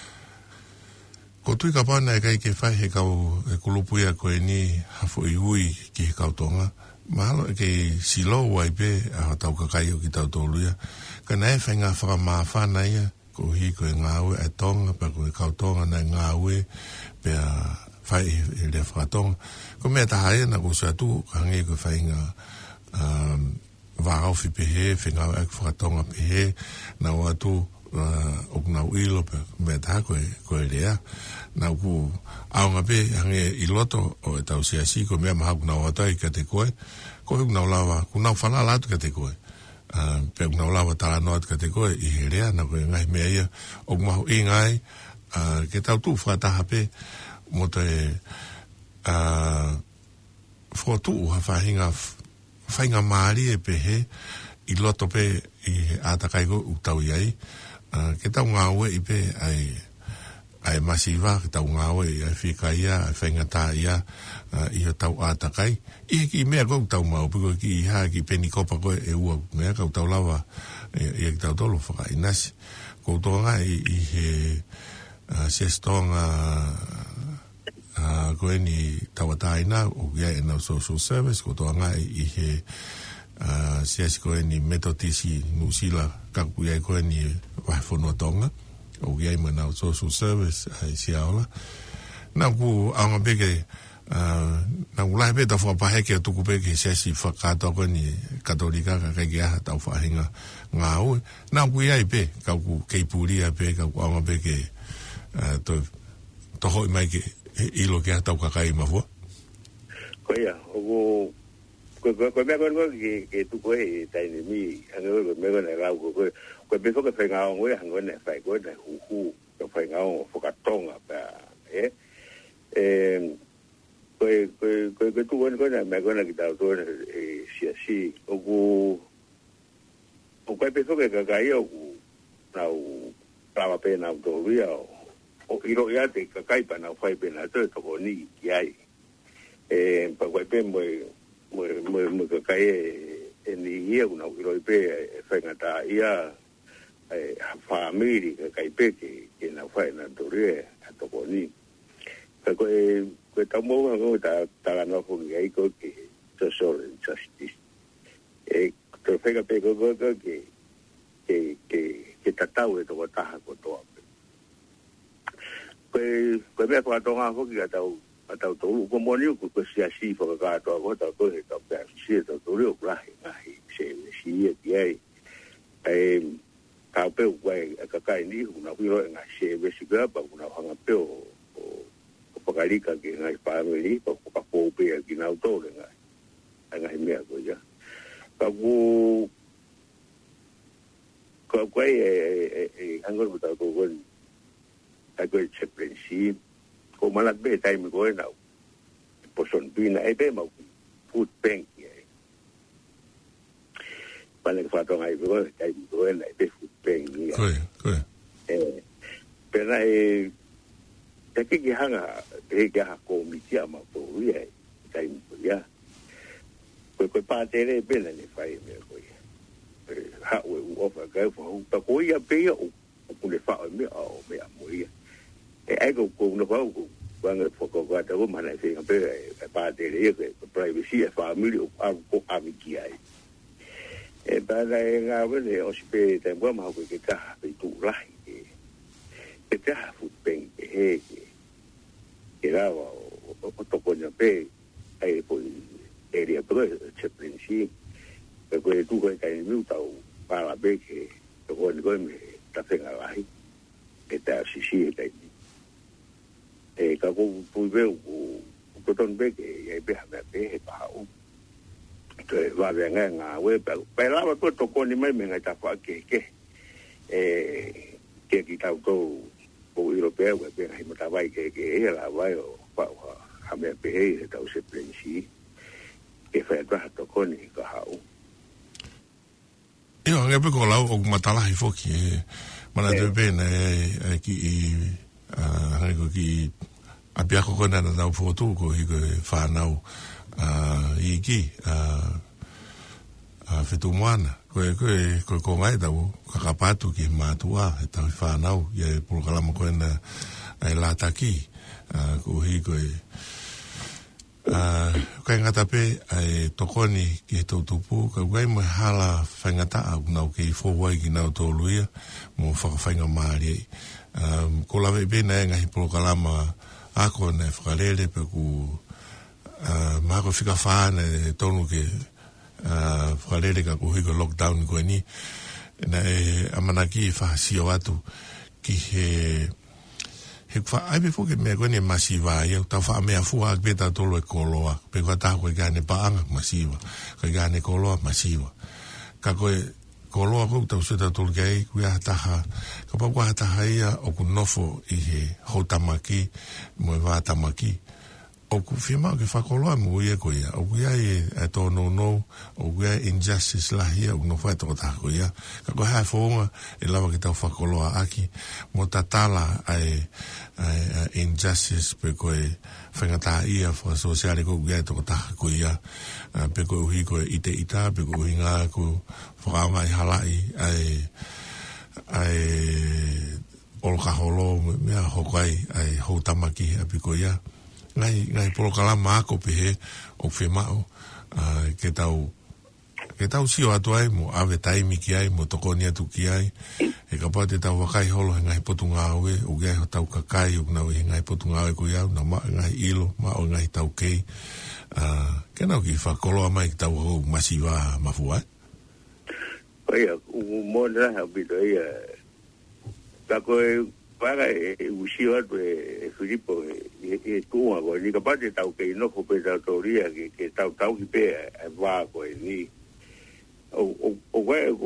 Ko tui ka pana e kai ke whai he kau e kulupuia koe ni hafo i hui ki he kau tonga. Mahalo e kei silo wai pe a tau kakai o ki tau tōluia. Ka nei whai ngā whakamāwhana ia ko hi koe ngāwe e tonga pa koe kau tonga nei ngāwe pe a whai e le whakatonga. Ko mea taha e na ko sua tu ka hangi koe whai ngā wāhauwhi pe he, whi ngā e whakatonga pe he, na watu o nau ilo pe me taha koe rea na ku aunga pe hange i loto o e tau siasi ko mea maha ku nau atai ka te koe ko he ku nau lawa ku nau whanala atu ka te koe pe ku nau lawa tala no atu ka te koe i he rea na koe ngai mea ia o ku mahu i ngai ke tau tu whataha pe mo te whotu ha whahinga maari e pe he i loto pe i atakai ko u tau iai ke tau ngā ue i pe ai ai masiva ki tau ngāwe ai whika ia ai whaingata ia i o tau ātakai i ki mea kou tau mau piko ki i haa ki peni kopa koe e ua mea kau tau lawa i ki tau tolo whaka inasi kou tonga i he sestonga koe ni tawataina o kia e nau social service kou tonga i he siasi koe ni metotisi nusila kaku iai koe ni wahfonua tonga o kia i mana o social service ai siaola na ku aunga peke na ulai pe ta fo pahe ke tuku peke siasi whakato koe ni katolika ka kai kia tau whahinga ngā ue na ku iai pe kauku keipuria pe kauku aunga peke to hoi mai ke ilo kia tau kakai mafua koe ia koe mea koe ke tuku e taini mi hanga koe mea koe rau koe pe whoka whaingao ngoe hanga koe whai koe nei huhu ka whaingao whakatonga pa koe tuku koe nei mea koe nei ki tau koe nei siasi o koe pe whoka kakai o nau rama pe nau tōruia o iro ia te kakai pa nau whai pe nau tō toko ni ki ai pa koe pe mo kakai e ni ia unau iro i pe whaingata ia family kakai pe ke nau whai nau tōruia a toko ni ka koe tau mou hango ta no fungi ai ko ke social injustice to whaika pe ko ke tatau e toko taha ko toa koe mea kua tonga hoki a tau tolu ko moni ko siasi whakakatoa ko tau koe tau pēr si tau tolu o kurahi ngahi se si ia ki ai tau pēu koe kakai ni huna whiro e ngā se vesi kua pa kuna hanga pēo o whakarika ki ngai whamiri pa whakapō pēa ki nau tōre ngai mea koe ia ka koe e hangor ko tau koe ai koe cheprensi ko malak be taimi koe nau poson pina e be mau food bank e pale ka whatonga i koe taimi koe na e be food bank ni koe pena te ki hanga te ki ha komiti ama ko ia taimi koe ia koe pātere e bena ni whai mea koe ha ue uofa kai whau pa koe ia pēia o kune whao mea o mea mo ia e ai ko no whau ko wanga whakakata o mana e whenga pēia e pātere ia koe privacy e family o amiki ai e pāna e ngā wene o si pē tai mua maha koe ke taha pe tū rahi ke taha food bank ke he ke rawa o tokonya pē ai po area pēi cheprensi koe tu koe kai miu tau para beke to koe me ta whenga lahi e ta sisi e tai e ka ko pui veu ko ton beke e beha mea pehe pahau to e wawe ngā we pe lava koe to koe ni mai me ngai ta wha ke ki tau kou o Europea we beha hi mata vai ke e la vai o wha ha mea pehe e tau se prensi e whaetraha to koe ni ka hau Io, nge pe ko lau o matalahi foki mana te pena ki hangi ko ki apiako kona na tau fotu ko hi ko whanau i ki whetu moana ko ngai tau kakapatu ki mātua e tau whanau i pulukalama ko na ai lataki ko hi ko kai ngata pe ai tokoni ki to tupu ka gai mo hala fangata au nau ke fo wai ki nau to luia mo fa fanga mari ko la be na nga hipolo kalama ako na fralele pe ku ma ko fika fa na tonu ke fralele ka ko hi lockdown ko ni na amanaki fa sio atu ki he fa ai be foke me ko ni masiva ia ta fa me afua ke ta tolo e koloa pe ko ta ko gane pa anga masiva ko gane koloa masiva ka ko koloa ko ta usa ta tolo ke ku ya ta ha ko pa ta ia o ku nofo i he hotamaki mo va tamaki o ku firma ke whakoloa mo ia ko ia. O ku ia e tō no, o ku ia injustice la hia, o no whai tō taha ko ia. Ka ko hae whonga e lawa ki tau whakoloa aki, mo tatala ai injustice pe koe whengata ia whakasosiare ko ku ia tō taha ko ia. Pe koe uhi koe ite ita, pe koe uhi ngā ko whakaama i halai ai olo ka holo mea hokai ai hou tamaki api ko ia ngai polo kalama ako pehe o whemao ke tau sio atu ai mo ave taimi ki ai mo tokoni atu ki ai e ka pao te tau wakai holo he ngai potunga aue o gai ho tau kakai o nau he ngai potunga aue ko iau na ma ngai ilo ma o ngai tau kei ke nau ki whakoloa mai ki tau hou masiwa mafua Oia, umona habito ia Kako para usio atu Filipo tunga ko ni kapate tau ke no ko pe tau toria ke tau ki pe va ko ni o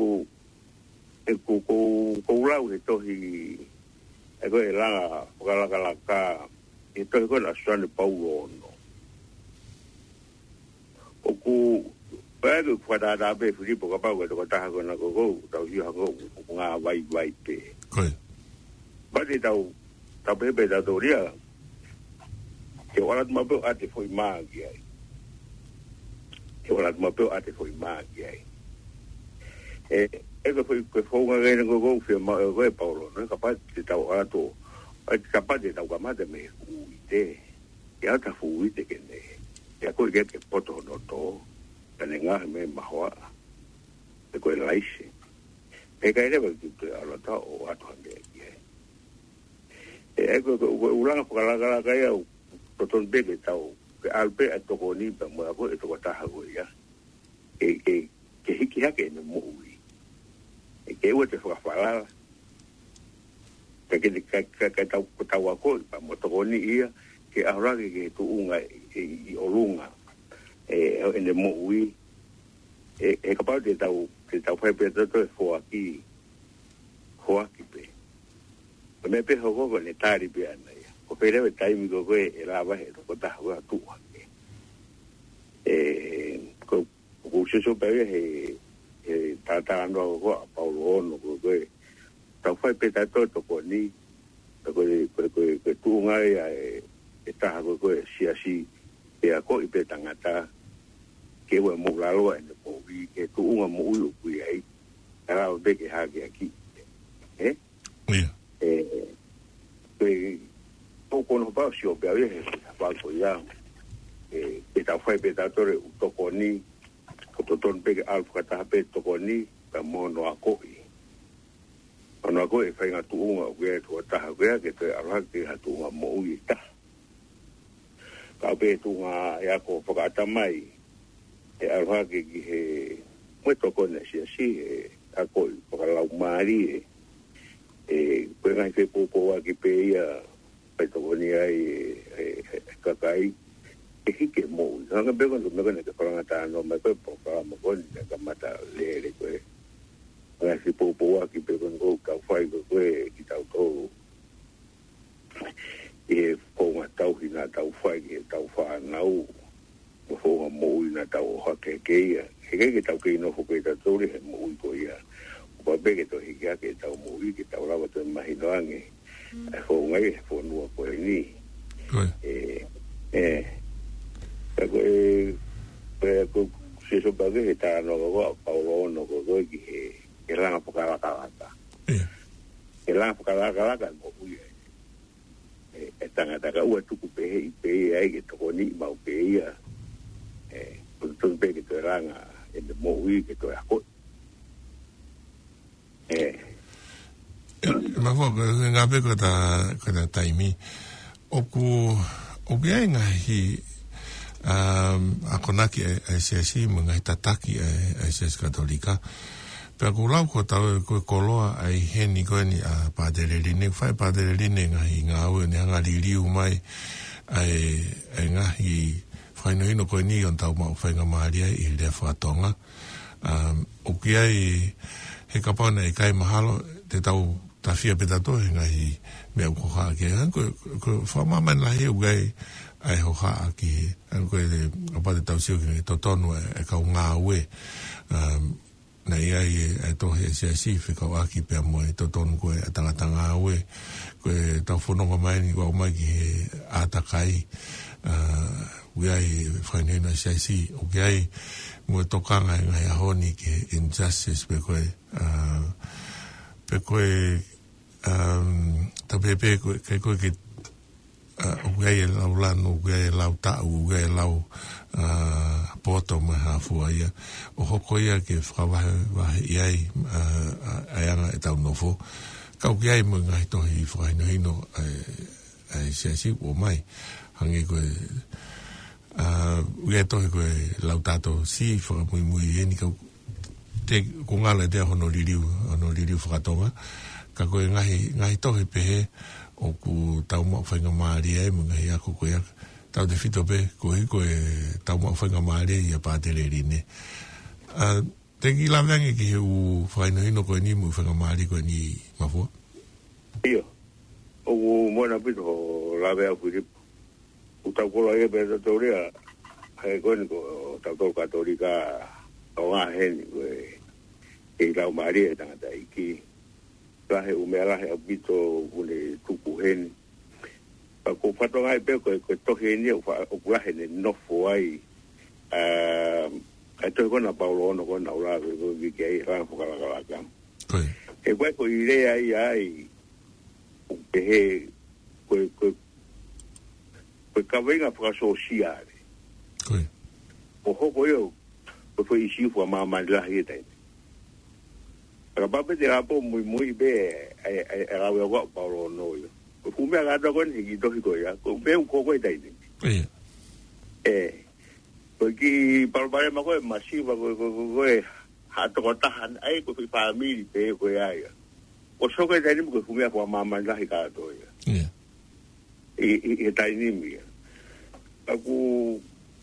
ko lau he tohi ko la ka e to ko na sone paulo no o ku pa ko da be Filipo ka pa ko ta ko na ko tau hi ha ko nga vai pe Bade tau pepe da toria ke wala mape ate foi magi ai ke wala mape ate foi magi ai ko foi ko fonga gene go fe ma go Paulo no capaz de tau ato capaz de tau gamade me uite ya ta fuite que ne ya ko que poto no to tenenga me mahwa de ko laise e ka ele que ala ta o ato ande eko ulanga pakala kaya toton bebe tau ke alpe atokoni pa mo ako eto kata hago ya ke hiki hake no mui ke wote fala ke tau ako pa mo tokoni ia ke ahora ke tu unga i olunga ene mui kapal de tau fai pe to fo aquí pe me pe ho go ne tari pe ana ya o pere ve tai mi go e la va e ko ta go tu ko se pe ta no go Paulo no go ta fai pe ta to ko ni ko tu nga e ta go si asi e ko i pe tangata ke we mo la lo en ko vi ke tu nga mo u ku ai ara be ke ha ke aquí poco no pa sio pe avere pa ko ya e ta fai pe ta tore to ko ni ko ton pe alfa ta pe to ko ni ta mono ako i ono ako e fai ngatu unga ke to ta ke te ara ke hatu nga mo u ta ka pe tu nga ya ko pa ta mai e alfa ke he mo to ko ne si ako pa la mari pues hay que poco aquí peia petogonia y kakai que muy no que veo cuando me con que para matar no me puedo para mo con que mata le pues así poco aquí pero con café que quita todo e con tau hina tau fai que tau fa nau o fo mo ina tau ha que tau que no fo que tau le mo ko ya o be que to higa que tau mo que tau la to imagino ange fo ngai fo no ko ni ko se so ba que ta no go Paulo no go que la poca la calata la poca la calata mo están ataca o tu pe ai que to ni ma pe ia tu pe que to ranga en de mo que to ya ko ma vo nga pe ko ta taimi o bien hi akonaki SSI mga tataki SS Katolika pe ko lau ko ta ko koloa ai heni ko ni a padre line fai padre line nga o ni nga liu mai ai nga hi fai no ko ni on ta ma fai nga maria i le fatonga o ki ai he kapana e kai mahalo te tau ta fia petato ngai me ko ha ke ko fa mama na he ugai ai ho ha ki an ko le pa de tau sio ki to tonu e ka nga we na ia e to he si fi ka wa ki pe mo to tonu ko e tanga we ko ta fono mai ni ko mai ki atakai uai whainei na si uai mo tokanga ngai ahoni ke injustice pe koe ta pepe koe ke uai lau lano uai lau tau uai lau poto mai hafua ia o hoko ia ke whawahe iai aianga e tau nofo ka uai mo ngai tohi whainei no ai si o mai hangi koe uia tohi koe lau tato si whakamui eni kau te kungala te honoliriu whakatonga ka koe ngahi tohi pehe o ku tau mau whainga maari e mo ngahi ako koe tau te whito pe koe tau mau whainga maari ia pātere rine te ki lawangi ki he u whainohino koe ni mu whainga maari koe ni mafua iyo o mwana pito lawe au whiripo utau kola e pe tatoria hai koe ni ko tau tau katolika o ngā heni koe e lau maari e tangata iki lahe umea lahe au pito kune tuku heni pa ko whato ngai pe koe tohi heni o kulahe ne nofo ai ai tohi kona paulo ono kona ura koe viki ai rana whakalakalaka e koe ko i rea ai pehe koe kawenga whakasosiare. Koe. O hoko eo, koe isi fua mamani lahi e taine. Aka pape te rapo mui be e rawe wak paulo no yo. Koe kumea gata koe hiki tohi koe ya, koe me un koko e taine. Koe ki palopare ma koe masiva koe hatoko tahan, ai koe whamiri pe koe aia. O soko e taine koe kumea fua mamani lahi kato ya. E taine mia. Aku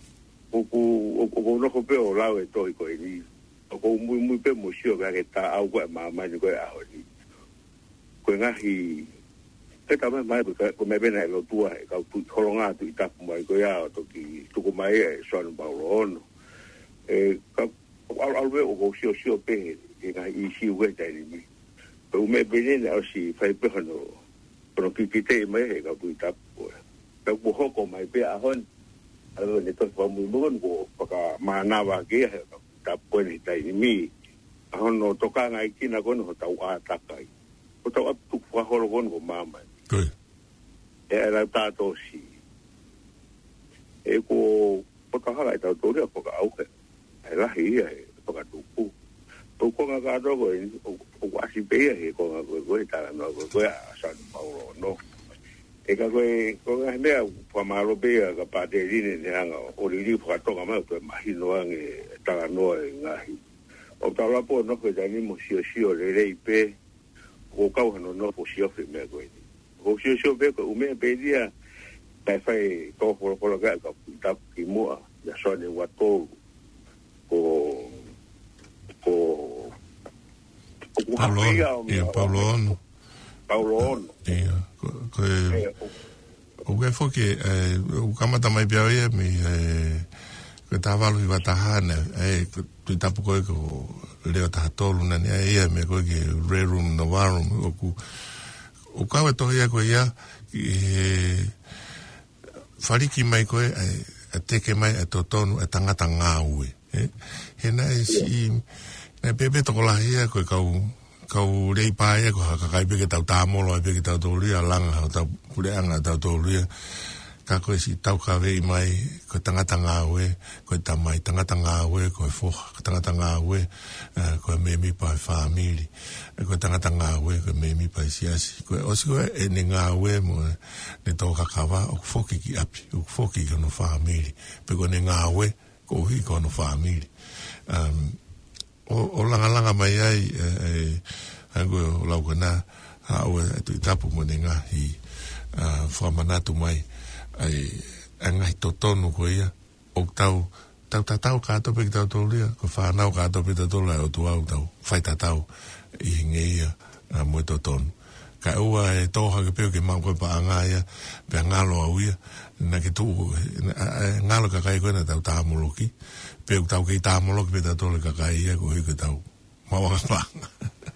no pe o lao e tohi koe ni ako muy pe musio ka ta au koe mama ni koe aho ni koe ngahi ke ta mai ko me bena lo tua e ka tu holonga tu ita mai koe a to ki tu ko mai e son paulo ono e ka al ve o sio pe e nga i si we ta ni o me bena o si fai pe no pero ki te mai e ka tu ita ko ka ko hoko mai pe a hon alo ne to pa muy bon ko paka manava ke ta pone tai mi hono toka ngai kina kono ta wa takai o ta tu fa holo kono mama e la ta to si e ko paka hala ta to ria paka au ke e la hi e paka tu to ko ga do ko o wa si pe e ko ta no ko a san paulo no e ka ko mea whamaro bea ka pāte rine ne hanga o riri whakatoka mai koe mahino ange tanga noa e ngahi. O taulapo no koe tani mo sio le rei pe o kauhano no po sio fe mea koe ni. O sio pe koe umea pe dia tai whai tō polo kai ka tapu ki mua ya soane watou ko Paulo ono. O ke foke o kamata mai pia ia mi ko tavalu i watahana tu tapu koe ko leo tahatolu na nia ia me koe ki rare room na warum o kawe tohia koe ia whariki mai koe a teke mai a totonu a tangata ngāue hena e si na pepe toko lahia koe kau rei paia ko kakai peke tau tāmolo ai peke tau tōruia langa tau pureanga tau tōruia ka koe si tau ka rei mai ko tangata ngāwe ko tamai tangata ngāwe ko foha tangata ngāwe ko memi pa family ko tangata ngāwe ko memi pa siasi ko osi ko e ne ngāwe mo ne tō kakawa o foki ki api o foki ki no family pe ko ne ngāwe ko hi ko no family o langa mai ai hango o lau kana haue tu itapu mo ne ngahi whamanatu mai ai ngai totonu ko ia o tau kato pe tau tōlia ko whanau kato pe tau tōlia o tu au tau whai tatau i hinge ia mo totonu ka ua e toha ke peo ke mau koe pa anga ia, pe ngalo au ia, na ke tu, ngalo kakai koe na tau tāmoloki, peo tau kei tāmoloki pe tau tole kakai ia, ko hiko tau mawaka panga.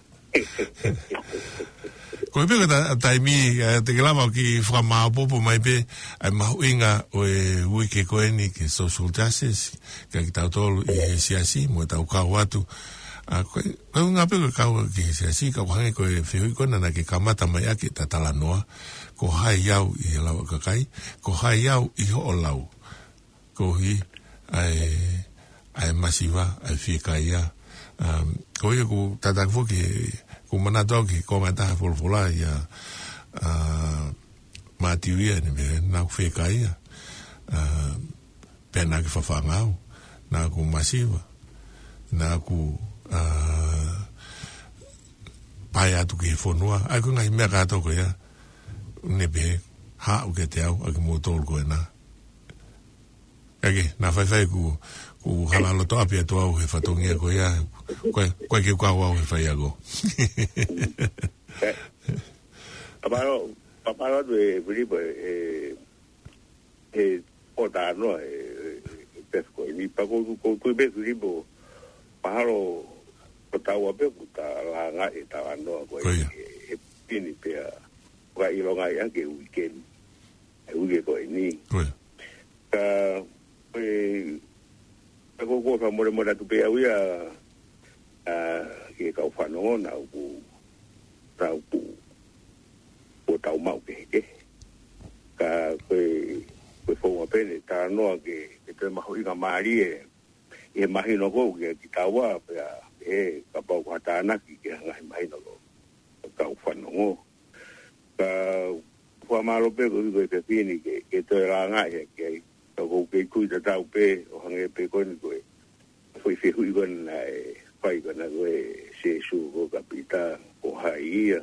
Ko peo ka taimi, te ke lama ki whakamāpopo mai pe, ai mahu inga o e wiki koe ni ke social justice, ka ki tau tolu i he siasi, mo tau kau atu, koe ngā peo ka kau ki he siasi, ka wahange koe whihui kona na ke kamata mai ake ta tala noa, ko hai iau i he lawa kakai, ko hai iau i ho o lau, ko hi ai masiwa, ai whikai ia, ko ia ku tataku ki ko mana toki ko mata fulfula ia matiuia ni me na feka ia pena que fafangau na ku masiva na ku paia tu ki fonua ai ku ngai me ka to ko ia ne be ha o ke te au a mo tol ko na ake na fai ku halalo to apia to au he fatongia ko ia ko ke kwa wa he fai ago paparo de bribo ota no pesco ni pago ko be bribo paro tawa be ta la nga eta no ko pini pe wa ilonga ya ke weekend ko ni ka ko fa more tu pe ia ke ka fa no na ku tau o tau mau ke ka ko fo pe ta no ke te maho i mari e imagino ko ke tawa ka pa ko ta na ki ke nga imagino ko ka fa no ka fa malo pe ko ke fini ke to la nga ke ko ke ku ta tau pe o hange pe ko ni ko foi fihu i gon pai gana go se su go kapita o haia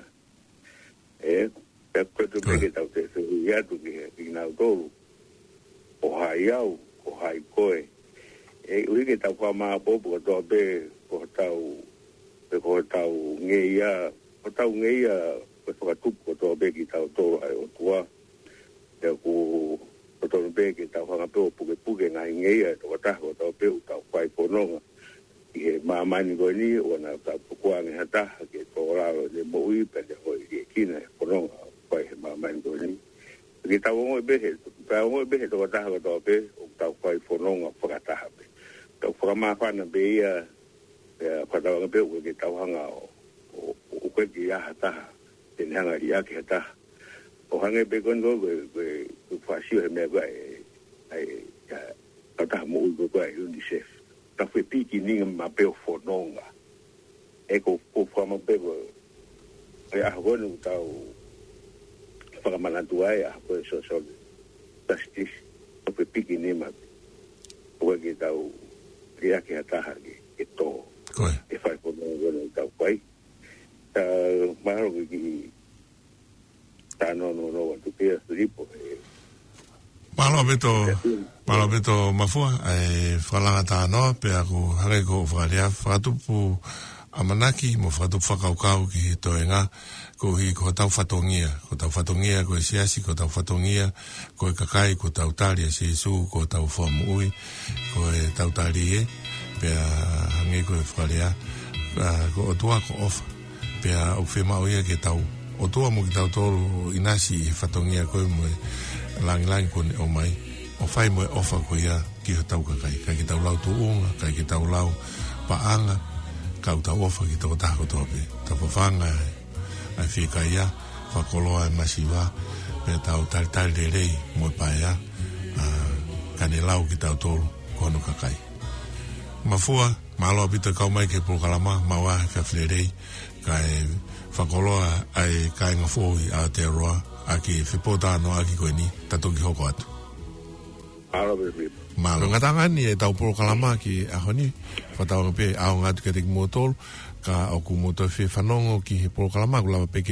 pe to ke tau te su ya tu ke na do o haia o hai koe ui ke tau kwa ma po to be ko tau ngeia ko tu ko to be ki tau to ai o tua te ku to be ki tau nga pe puke ngai ngeia to ta ko to be tau kwai pono e mamani go ni ona ta kwa ni hata ke to la de moi pe de ho ki kina pono kwai mamani go ni ki tau mo be to ta ko to be tau kwai pono nga ta be to fra ma fa na be ya fa da nga be ke tau hanga o ko ki ya hata te hanga ya ke hata o hange be gon go fa si he me go ai ta mo go go UNICEF ta foi piki ninga ma pe fononga eko o fama pe go a gonu tau para manantua a ko so tastis ta foi piki ninga o que tau ria que ata que to e fai ko no tau pai ta maro ki ta no tu pe ripo Malo beto mafua whalanga tā noa pe aku hare ko whakarea whakatupu amanaki mo whakatupu whakaukau ki he toenga ko hi ko tau whatongia ko e siasi ko tau whatongia ko e kakai ko tau tari e sisu ko tau whamuui ko e tau tari pe hange ko e whakarea ko otua ko ofa pe au whemau ia ke tau otua mo ki tau tolu inasi i whatongia ko e mo lang kun o mai o fai mo ofa ko ia ki tau kakai ka ki tau lau tu unga ka ki tau lau paanga ka tau ofa ki tau tako tope ta fanga ai fika ia fa koloa masiva pe tau tal de rei mo paia ka ne lau ki tau tolu kono kakai mafua malo abita kau mai ke prokalama mawa ka flerei ka fa koloa ai ka nga foi a te roa aki whipota no aki koe ni tatoki hoko atu. Malo ngatanga ni e tau polo kalama ki ahoni whatau ngape ao ngatu ke te ki motol ka o ku moto whi whanongo ki he polo kalama kula peke